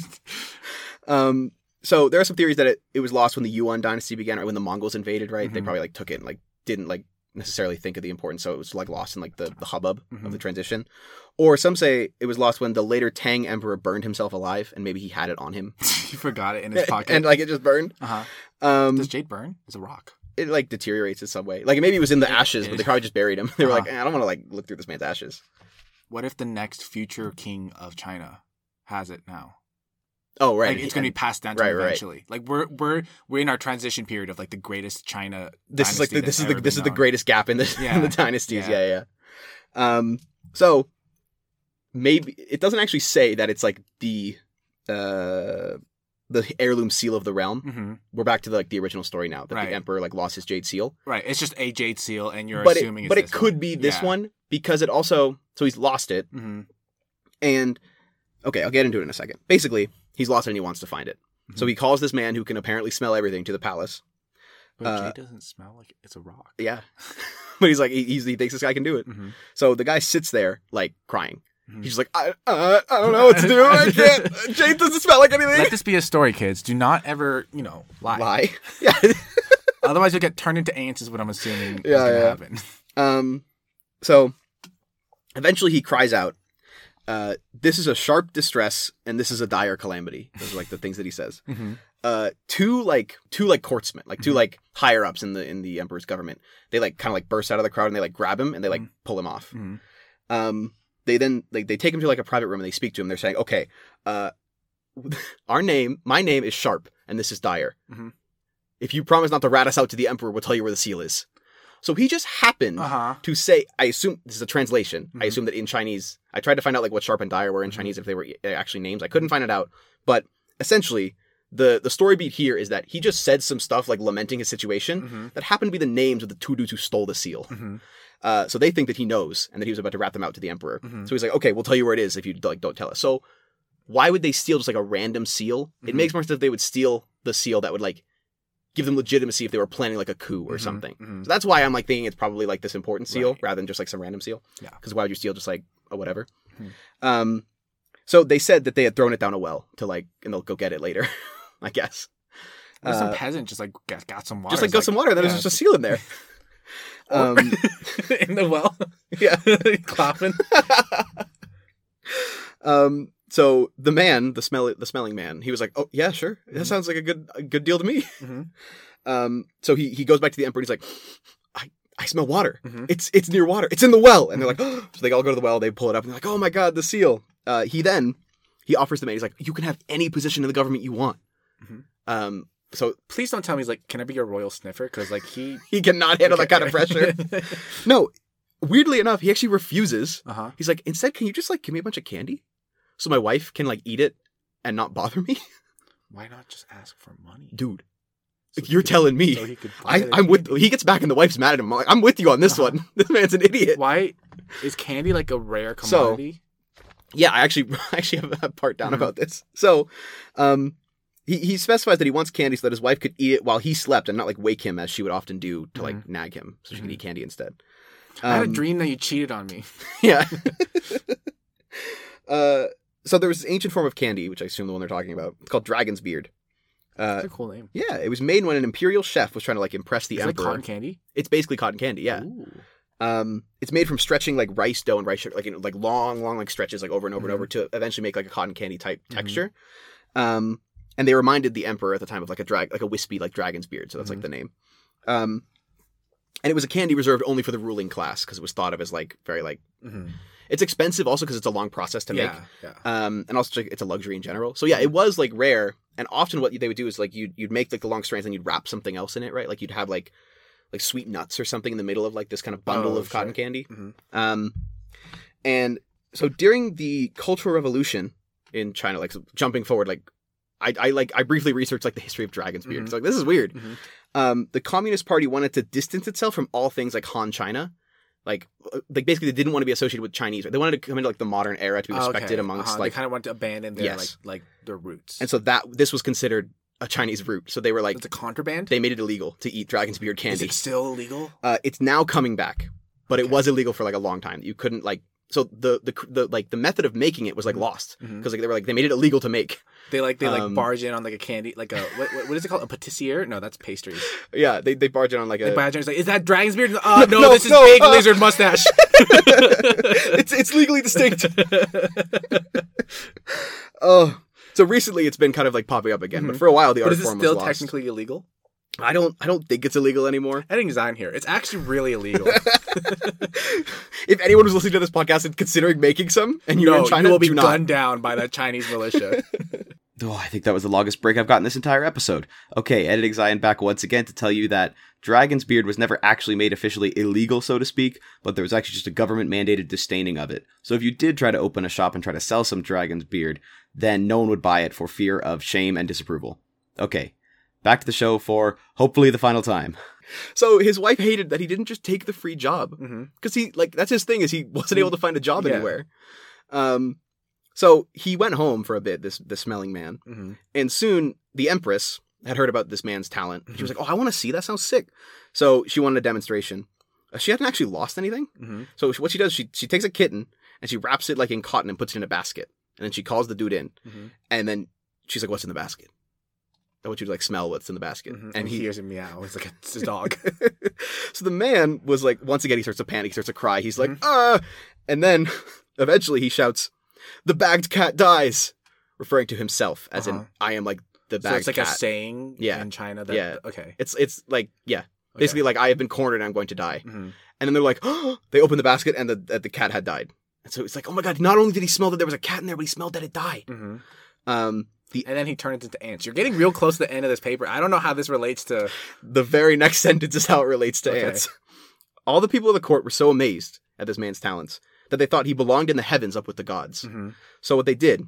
C: Um, so there are some theories that it, it was lost when the Yuan dynasty began, or when the Mongols invaded, right? They
A: Mhm.
C: probably like took it and like didn't like necessarily think of the importance, so it was like lost in like the, the hubbub of
A: Mhm.
C: the transition. Or some say it was lost when the later Tang emperor burned himself alive, and maybe he had it on him,
A: You forgot it in his pocket.
C: and like it just burned.
A: uh-huh.
C: Um,
A: Does jade burn? It's a rock.
C: it like deteriorates in some way. Like maybe it was in the
A: It-
C: ashes,
A: it-
C: but they probably just buried him. They were
A: Uh-huh.
C: like, eh, I don't want to like look through this man's ashes.
A: What if the next future king of China has it now?
C: Oh right,
A: Like it's going to be passed down to
C: Right,
A: him
C: right.
A: eventually. Like we're we're we're in our transition period of like the greatest China.
C: This is like the,
A: dynasty
C: this is
A: that's
C: the
A: ever
C: this
A: been
C: is the
A: known.
C: greatest gap in the
A: Yeah.
C: in the dynasties.
A: Yeah.
C: Yeah, yeah. Um, so maybe it doesn't actually say that it's like the uh the heirloom seal of the realm.
A: Mhm.
C: We're back to the, like the original story now that
A: Right.
C: the emperor like lost his jade seal.
A: Right. It's just a jade seal, and you're
C: but
A: assuming
C: it,
A: it's
C: but it
A: this
C: could
A: one.
C: be this
A: Yeah.
C: one because it also so he's lost it
A: Mhm.
C: and okay, I'll get into it in a second. Basically, he's lost it and he wants to find it. So
A: Mhm.
C: he calls this man who can apparently smell everything to the palace.
A: But
C: uh,
A: jade doesn't smell like it's a rock.
C: Yeah. But he's like, he, he's, he thinks this guy can do it.
A: Mhm.
C: So the guy sits there, like, crying.
A: Mhm.
C: He's just like, I, uh, I don't know what to do. I can't. Jade doesn't smell like anything.
A: Let this be a story, kids. Do not ever, you know, lie.
C: Lie. Yeah.
A: Otherwise, you'll get turned into ants. Is what I'm assuming is
C: Yeah,
A: going to
C: yeah.
A: happen.
C: Um, so eventually he cries out, uh, this is a sharp distress and this is a dire calamity. Those are like the things that he says.
A: Mhm.
C: Uh, two like, two like courtsmen, like two
A: Mhm.
C: like higher ups in the, in the emperor's government. They like kind of like burst out of the crowd and they like grab him and they like
A: Mhm.
C: pull him off.
A: Mhm.
C: Um, they then like they take him to like a private room and they speak to him. They're saying, okay, uh, our name, my name is Sharp and this is Dire.
A: Mhm.
C: If you promise not to rat us out to the emperor, we'll tell you where the seal is. So he just happened
A: Uh huh.
C: to say, I assume this is a translation. I
A: Mhm.
C: assume that in Chinese, I tried to find out like what Sharp and Dire were in
A: Mhm.
C: Chinese, if they were uh, actually names. I couldn't find it out. But essentially, the, the story beat here is that he just said some stuff like lamenting his situation
A: Mm-hmm.
C: that happened to be the names of the two dudes who stole the seal.
A: Mm-hmm.
C: Uh, so they think that he knows and that he was about to rat them out to the emperor.
A: Mhm.
C: So he's like, okay, we'll tell you where it is if you like don't tell us. So why would they steal just like a random seal? It
A: Mhm.
C: makes more sense if they would steal the seal that would like give them legitimacy if they were planning like a coup or
A: Mhm.
C: something.
A: Mhm.
C: So that's why I'm like thinking it's probably like this important seal
A: Right.
C: rather than just like some random seal.
A: Yeah.
C: Because why would you steal just like a whatever?
A: Hmm.
C: Um, so they said that they had thrown it down a well to like, and they'll go get it later, I guess.
A: There's some
C: Uh,
A: peasant just like got, got some water.
C: just like
A: It's
C: got some water, and then
A: yeah,
C: there's just a seal in there.
A: Or-
C: um,
A: in the well.
C: yeah.
A: Clapping.
C: Um, so the man, the smell, the smelling man, he was like, "Oh yeah, sure, that
A: Mhm.
C: sounds like a good, a good deal to me."
A: Mhm.
C: Um, so he he goes back to the emperor. and He's like, "I I smell water.
A: Mhm.
C: It's it's near water. It's in the well." And they're like, oh. So they all go to the well. They pull it up, and they're like, "Oh my god, the seal!" Uh, he then he offers the man. He's like, "You can have any position in the government you want."
A: Mhm.
C: Um, so
A: Please don't tell me he's like, can I be your royal sniffer? Because like he
C: he cannot handle that kind of pressure. No, weirdly enough, he actually refuses.
A: Uh huh.
C: He's like, instead, can you just like give me a bunch of candy so my wife can like eat it and not bother me?
A: Why not just ask for money,
C: Dude,
A: So
C: you're
A: he could-
C: telling me.
A: so he could buy
C: I,
A: the
C: I'm with.
A: candy?
C: He gets back and the wife's mad at him. I'm like, I'm with you on this
A: Uh-huh.
C: one. This man's an idiot.
A: Why is candy like a rare
C: So-
A: commodity?
C: Yeah, I actually, I actually have a part down
A: Mhm.
C: about this. So, um, he he specifies that he wants candy so that his wife could eat it while he slept and not like wake him as she would often do to like nag him, so she
A: Mhm.
C: can eat candy instead.
A: I had a
C: Um,
A: dream that you cheated on me.
C: Yeah. uh, so there was this ancient form of candy, which I assume the one they're talking about. It's called Dragon's Beard. Uh,
A: That's a cool name.
C: yeah, it was made when an imperial chef was trying to like impress the
A: It's like
C: emperor.
A: cotton candy.
C: It's basically cotton candy. Yeah.
A: Ooh.
C: Um, it's made from stretching like rice dough and rice sugar, like you know, like long, long like stretches, like over and over
A: Mhm.
C: and over to eventually make like a cotton candy type
A: Mhm.
C: texture. Um, and they reminded the emperor at the time of like a drag, like a wispy like dragon's beard. So that's
A: Mhm.
C: like the name. Um, and it was a candy reserved only for the ruling class because it was thought of as like very like
A: Mm-hmm.
C: it's expensive also because it's a long process to make.
A: Yeah, yeah.
C: Um, and also like, it's a luxury in general. So yeah, it was like rare. And often what they would do is like you'd you'd make like the long strands and you'd wrap something else in it, right? Like you'd have like like sweet nuts or something in the middle of like this kind of bundle
A: Oh,
C: of cotton
A: sure.
C: candy.
A: Mhm.
C: Um, and so during the Cultural Revolution in China, like so jumping forward, like I, I like I briefly researched like the history of Dragon's Beard.
A: Mhm.
C: It's like this is weird.
A: Mhm.
C: Um, the Communist Party wanted to distance itself from all things like Han China. Like, uh, like basically, they didn't want to be associated with Chinese. They wanted to come into like the modern era to be
A: Oh,
C: respected
A: okay.
C: amongst
A: Uh-huh.
C: like,
A: They kind of want to abandon their
C: Yes.
A: like like their roots.
C: and so that this was considered a Chinese root. So they were like,
A: it's a contraband.
C: they made it illegal to eat Dragon's Beard
A: Is
C: candy.
A: it still illegal?
C: Uh, it's now coming back, but it
A: Okay.
C: was illegal for like a long time. You couldn't like, so the the, the like the method of making it was like
A: Mhm.
C: lost
A: Mhm.
C: because like they were like they made it illegal to make.
A: They like they like
C: Um,
A: barge in on like a candy like a what, what, what is it called, a patissiere? No, that's pastries.
C: Yeah, they they barge in on like
A: They
C: a.
A: barge in, it's like, is that Dragon's Beard? Uh, no,
C: No,
A: this is
C: no,
A: fake
C: uh-
A: lizard mustache.
C: it's it's legally distinct. Oh, so recently it's been kind of like popping up again, but
A: Mhm.
C: for a while the
A: But
C: art
A: is it
C: form
A: still
C: was lost.
A: technically illegal?
C: I don't I don't think it's illegal anymore.
A: Editing design here. It's actually really illegal.
C: If anyone was listening to this podcast and considering making some, and you're
A: no,
C: in China,
A: you will be
C: do not.
A: gunned down by that Chinese militia.
B: Oh, I think that was the longest break I've gotten this entire episode. Okay, Editing Zion back once again to tell you that Dragon's Beard was never actually made officially illegal, so to speak, but there was actually just a government-mandated disdaining of it. So if you did try to open a shop and try to sell some Dragon's Beard, then no one would buy it for fear of shame and disapproval. Okay, back to the show for, hopefully, the final time.
C: So his wife hated that he didn't just take the free job
A: hmm
C: because he like that's his thing is he wasn't able to find a job
A: Yeah.
C: anywhere. Um, so he went home for a bit. This the smelling man.
A: hmm
C: And soon the Empress had heard about this man's talent. She was like, "Oh, I want to see. That sounds sick." So she wanted a demonstration. Uh, she hadn't actually lost anything.
A: hmm
C: So what she does, she she takes a kitten and she wraps it like in cotton and puts it in a basket. And then she calls the dude in.
A: hmm
C: And then she's like, "What's in the basket?" I want you to like smell what's in the basket.
A: hmm
C: And he
A: hears a meow. It's like a, it's a dog.
C: So the man was like, once again, he starts to panic. He starts to cry. He's like,
A: Mhm.
C: ah. And then eventually he shouts, "The bagged cat dies," referring to himself as
A: Uh-huh.
C: in, I am like the
A: So
C: bagged
A: it's like
C: cat.
A: a saying
C: Yeah.
A: in China. That,
C: Yeah.
A: Okay.
C: It's it's like yeah, basically like I have been cornered and I'm going to die.
A: hmm
C: And then they're like, oh, they open the basket and the the cat had died. And so it's like, oh my god! Not only did he smell that there was a cat in there, but he smelled that it died.
A: hmm
C: Um, the
A: And then he turns into ants. You're getting real close to the end of this paper. I don't know how this relates to.
C: the very next sentence is how it relates to
A: Okay.
C: ants. All the people of the court were so amazed at this man's talents that they thought he belonged in the heavens up with the gods.
A: hmm
C: So what they did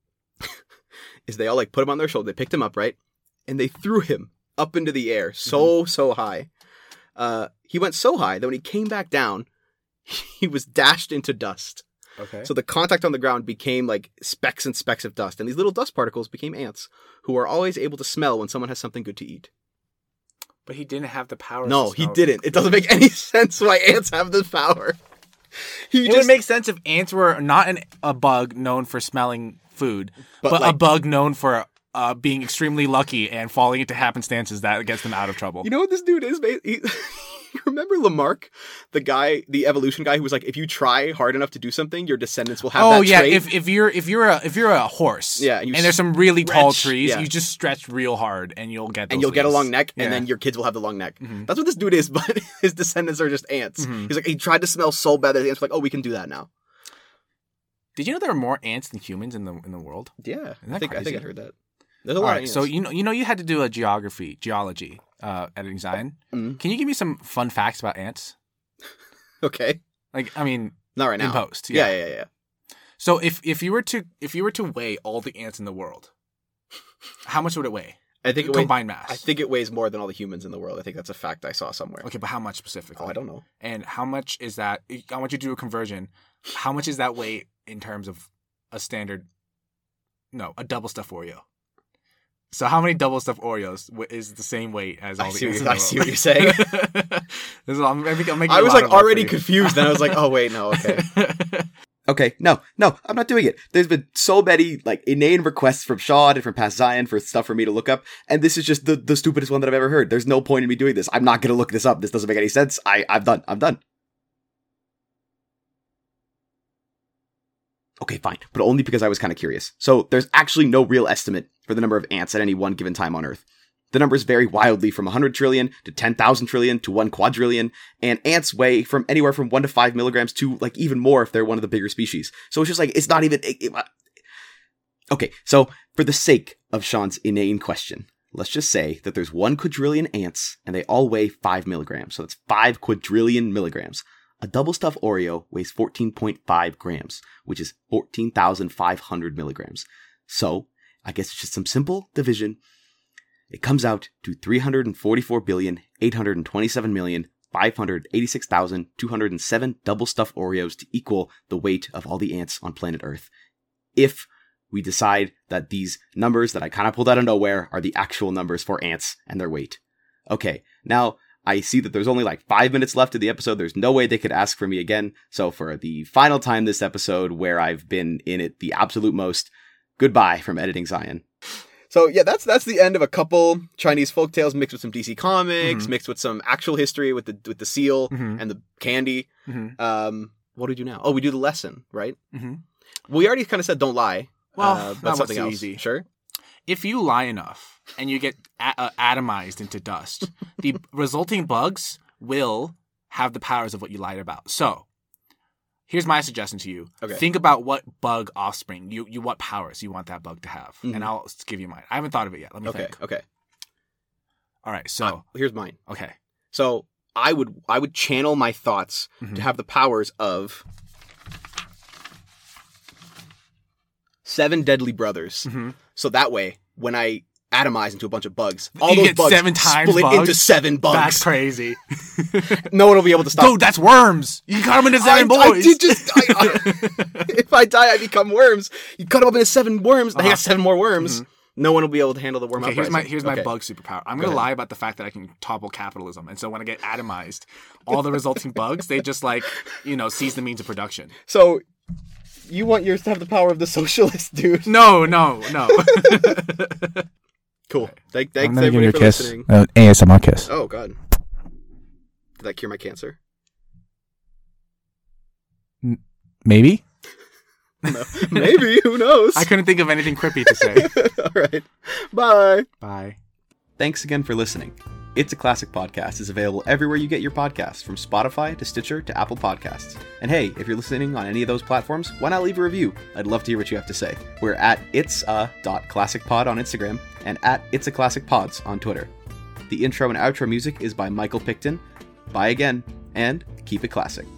C: is they all like put him on their shoulder, they picked him up, right? And they threw him up into the air so, so high. Uh, he went so high that when he came back down, he was dashed into dust.
A: Okay.
C: So the contact on the ground became like specks and specks of dust. And these little dust particles became ants who are always able to smell when someone has something good to eat.
A: but he didn't have the power.
C: No,
A: to
C: he
A: smell-
C: didn't. It doesn't make any sense why ants have this power. He
A: It
C: just,
A: would make sense if ants were not an, a bug known for smelling food,
C: But,
A: but, a
C: like-
A: bug known for uh, being extremely lucky and falling into happenstances that gets them out of trouble.
C: You know what this dude is? ba- He, you remember Lamarck, the guy, the evolution guy, who was like, if you try hard enough to do something, your descendants will have
A: oh
C: that
A: yeah,
C: trait.
A: if if you're if you're a if you're a horse,
C: Yeah, and you
A: and there's some really tall
C: stretch,
A: trees,
C: yeah.
A: you just stretch real hard and you'll get those
C: and you'll get a
A: leaves.
C: long neck, and
A: Yeah.
C: then your kids will have the long neck.
A: Mhm.
C: That's what this dude is, but his descendants are just ants.
A: Mhm.
C: He's like, he tried to smell so bad that the ants were like, oh, we can do that now.
A: Did you know there are more ants than humans in the in the world?
C: Yeah,
A: Isn't that
C: I think I think
A: crazy?
C: I heard that. There's a
A: All
C: lot
A: right,
C: of ants.
A: so you know you know you had to do a geography geology uh, editing Zion.
C: Mhm.
A: Can you give me some fun facts about ants?
C: Okay.
A: Like, I mean,
C: Not right now.
A: in post.
C: Yeah,
A: Yeah.
C: yeah, yeah. yeah.
A: So if if you were to if you were to weigh all the ants in the world, how much would it weigh?
C: I think it weighs,
A: Combined mass.
C: I think it weighs more than all the humans in the world. I think that's a fact I saw somewhere.
A: Okay, but how much specifically?
C: Oh, I don't know.
A: And how much is that? I want you to do a conversion. How much is that weight in terms of a standard? No, a double stuffed Oreo. So how many double stuffed Oreos w- is the same weight as all
C: I
A: the
C: see,
A: ants
C: what,
A: in the
C: I see
A: world?
C: what you're saying.
A: This is, I'm, making, I'm making
C: I
A: a
C: was
A: lot
C: like
A: of work
C: already
A: for you.
C: confused. Then I was like, oh wait, no, okay.
B: Okay, no, no, I'm not doing it. There's been so many, like, inane requests from Sean and from Past Zion for stuff for me to look up, and this is just the, the stupidest one that I've ever heard. There's no point in me doing this. I'm not gonna look this up. This doesn't make any sense. I, I'm done. I'm done. Okay, fine, but only because I was kind of curious. So, there's actually no real estimate for the number of ants at any one given time on Earth. The numbers vary wildly from one hundred trillion to ten thousand trillion to one quadrillion, and ants weigh from anywhere from one to five milligrams to, like, even more if they're one of the bigger species. So it's just like, it's not even... It, it, okay, so for the sake of Sean's inane question, let's just say that there's one quadrillion ants, and they all weigh five milligrams. So that's five quadrillion milligrams. A double stuffed Oreo weighs fourteen point five grams, which is fourteen thousand five hundred milligrams. So, I guess it's just some simple division. It comes out to three hundred forty-four billion, eight hundred twenty-seven million, five hundred eighty-six thousand, two hundred seven double-stuffed Oreos to equal the weight of all the ants on planet Earth. If we decide that these numbers that I kind of pulled out of nowhere are the actual numbers for ants and their weight. Okay, now I see that there's only like five minutes left of the episode. There's no way they could ask for me again. So for the final time this episode where I've been in it the absolute most, goodbye from Editing Zion.
C: So yeah, that's that's the end of a couple Chinese folktales mixed with some D C comics,
A: Mhm.
C: mixed with some actual history with the with the seal
A: Mhm.
C: and the candy.
A: Mhm.
C: Um, what do we do now? Oh, we do the lesson, right?
A: Mhm.
C: We already kind of said don't lie.
A: Well,
C: uh,
A: that
C: but
A: was
C: something
A: too
C: else.
A: easy.
C: Sure.
A: If you lie enough and you get a- uh, atomized into dust, the resulting bugs will have the powers of what you lied about. So, here's my suggestion to you.
C: Okay.
A: Think about what bug offspring you, you what powers you want that bug to have,
C: Mhm.
A: and I'll give you mine. I haven't thought of it yet. Let me
C: Okay.
A: think.
C: Okay.
A: All right. So,
C: Uh, here's mine.
A: okay.
C: So I would I would channel my thoughts
A: Mhm.
C: to have the powers of seven deadly brothers.
A: Mhm.
C: So that way, when I atomize into a bunch of bugs, all
A: You
C: those
A: get
C: bugs
A: seven times
C: split
A: bugs?
C: into seven bugs.
A: That's crazy.
C: No one will be able to stop.
A: Dude, that's worms. You cut them into seven
C: I, I
A: boys.
C: did just. I, I, if I die, I become worms. You cut them up into seven worms. They
A: Uh-huh.
C: got seven more worms.
A: Mhm.
C: No one will be able to handle the worm
A: Okay, here's my
C: uprising.
A: here's my
C: Okay.
A: bug superpower. I'm
C: Go
A: gonna
C: ahead.
A: lie about the fact that I can topple capitalism, and so when I get atomized, all the resulting bugs they just like you know seize the means of production.
C: So, you want yours to have the power of the socialist, dude?
A: No, no, no.
C: Cool. Thank,
D: I'm
C: thanks
D: gonna give
C: everybody
D: you a
C: for
D: kiss.
C: listening.
D: Uh, A S M R kiss.
C: Oh God. Did that cure my cancer?
D: Maybe.
C: No. Maybe. Who knows?
A: I couldn't think of anything creepy to say.
C: All right. Bye.
A: Bye.
B: Thanks again for listening. It's a Classic Podcast is available everywhere you get your podcasts, from Spotify to Stitcher to Apple Podcasts. And hey, if you're listening on any of those platforms, why not leave a review? I'd love to hear what you have to say. We're at it's a dot classic pod on Instagram and at it's a classic pods on Twitter. The intro and outro music is by Michael Picton. Bye again, and keep it classic.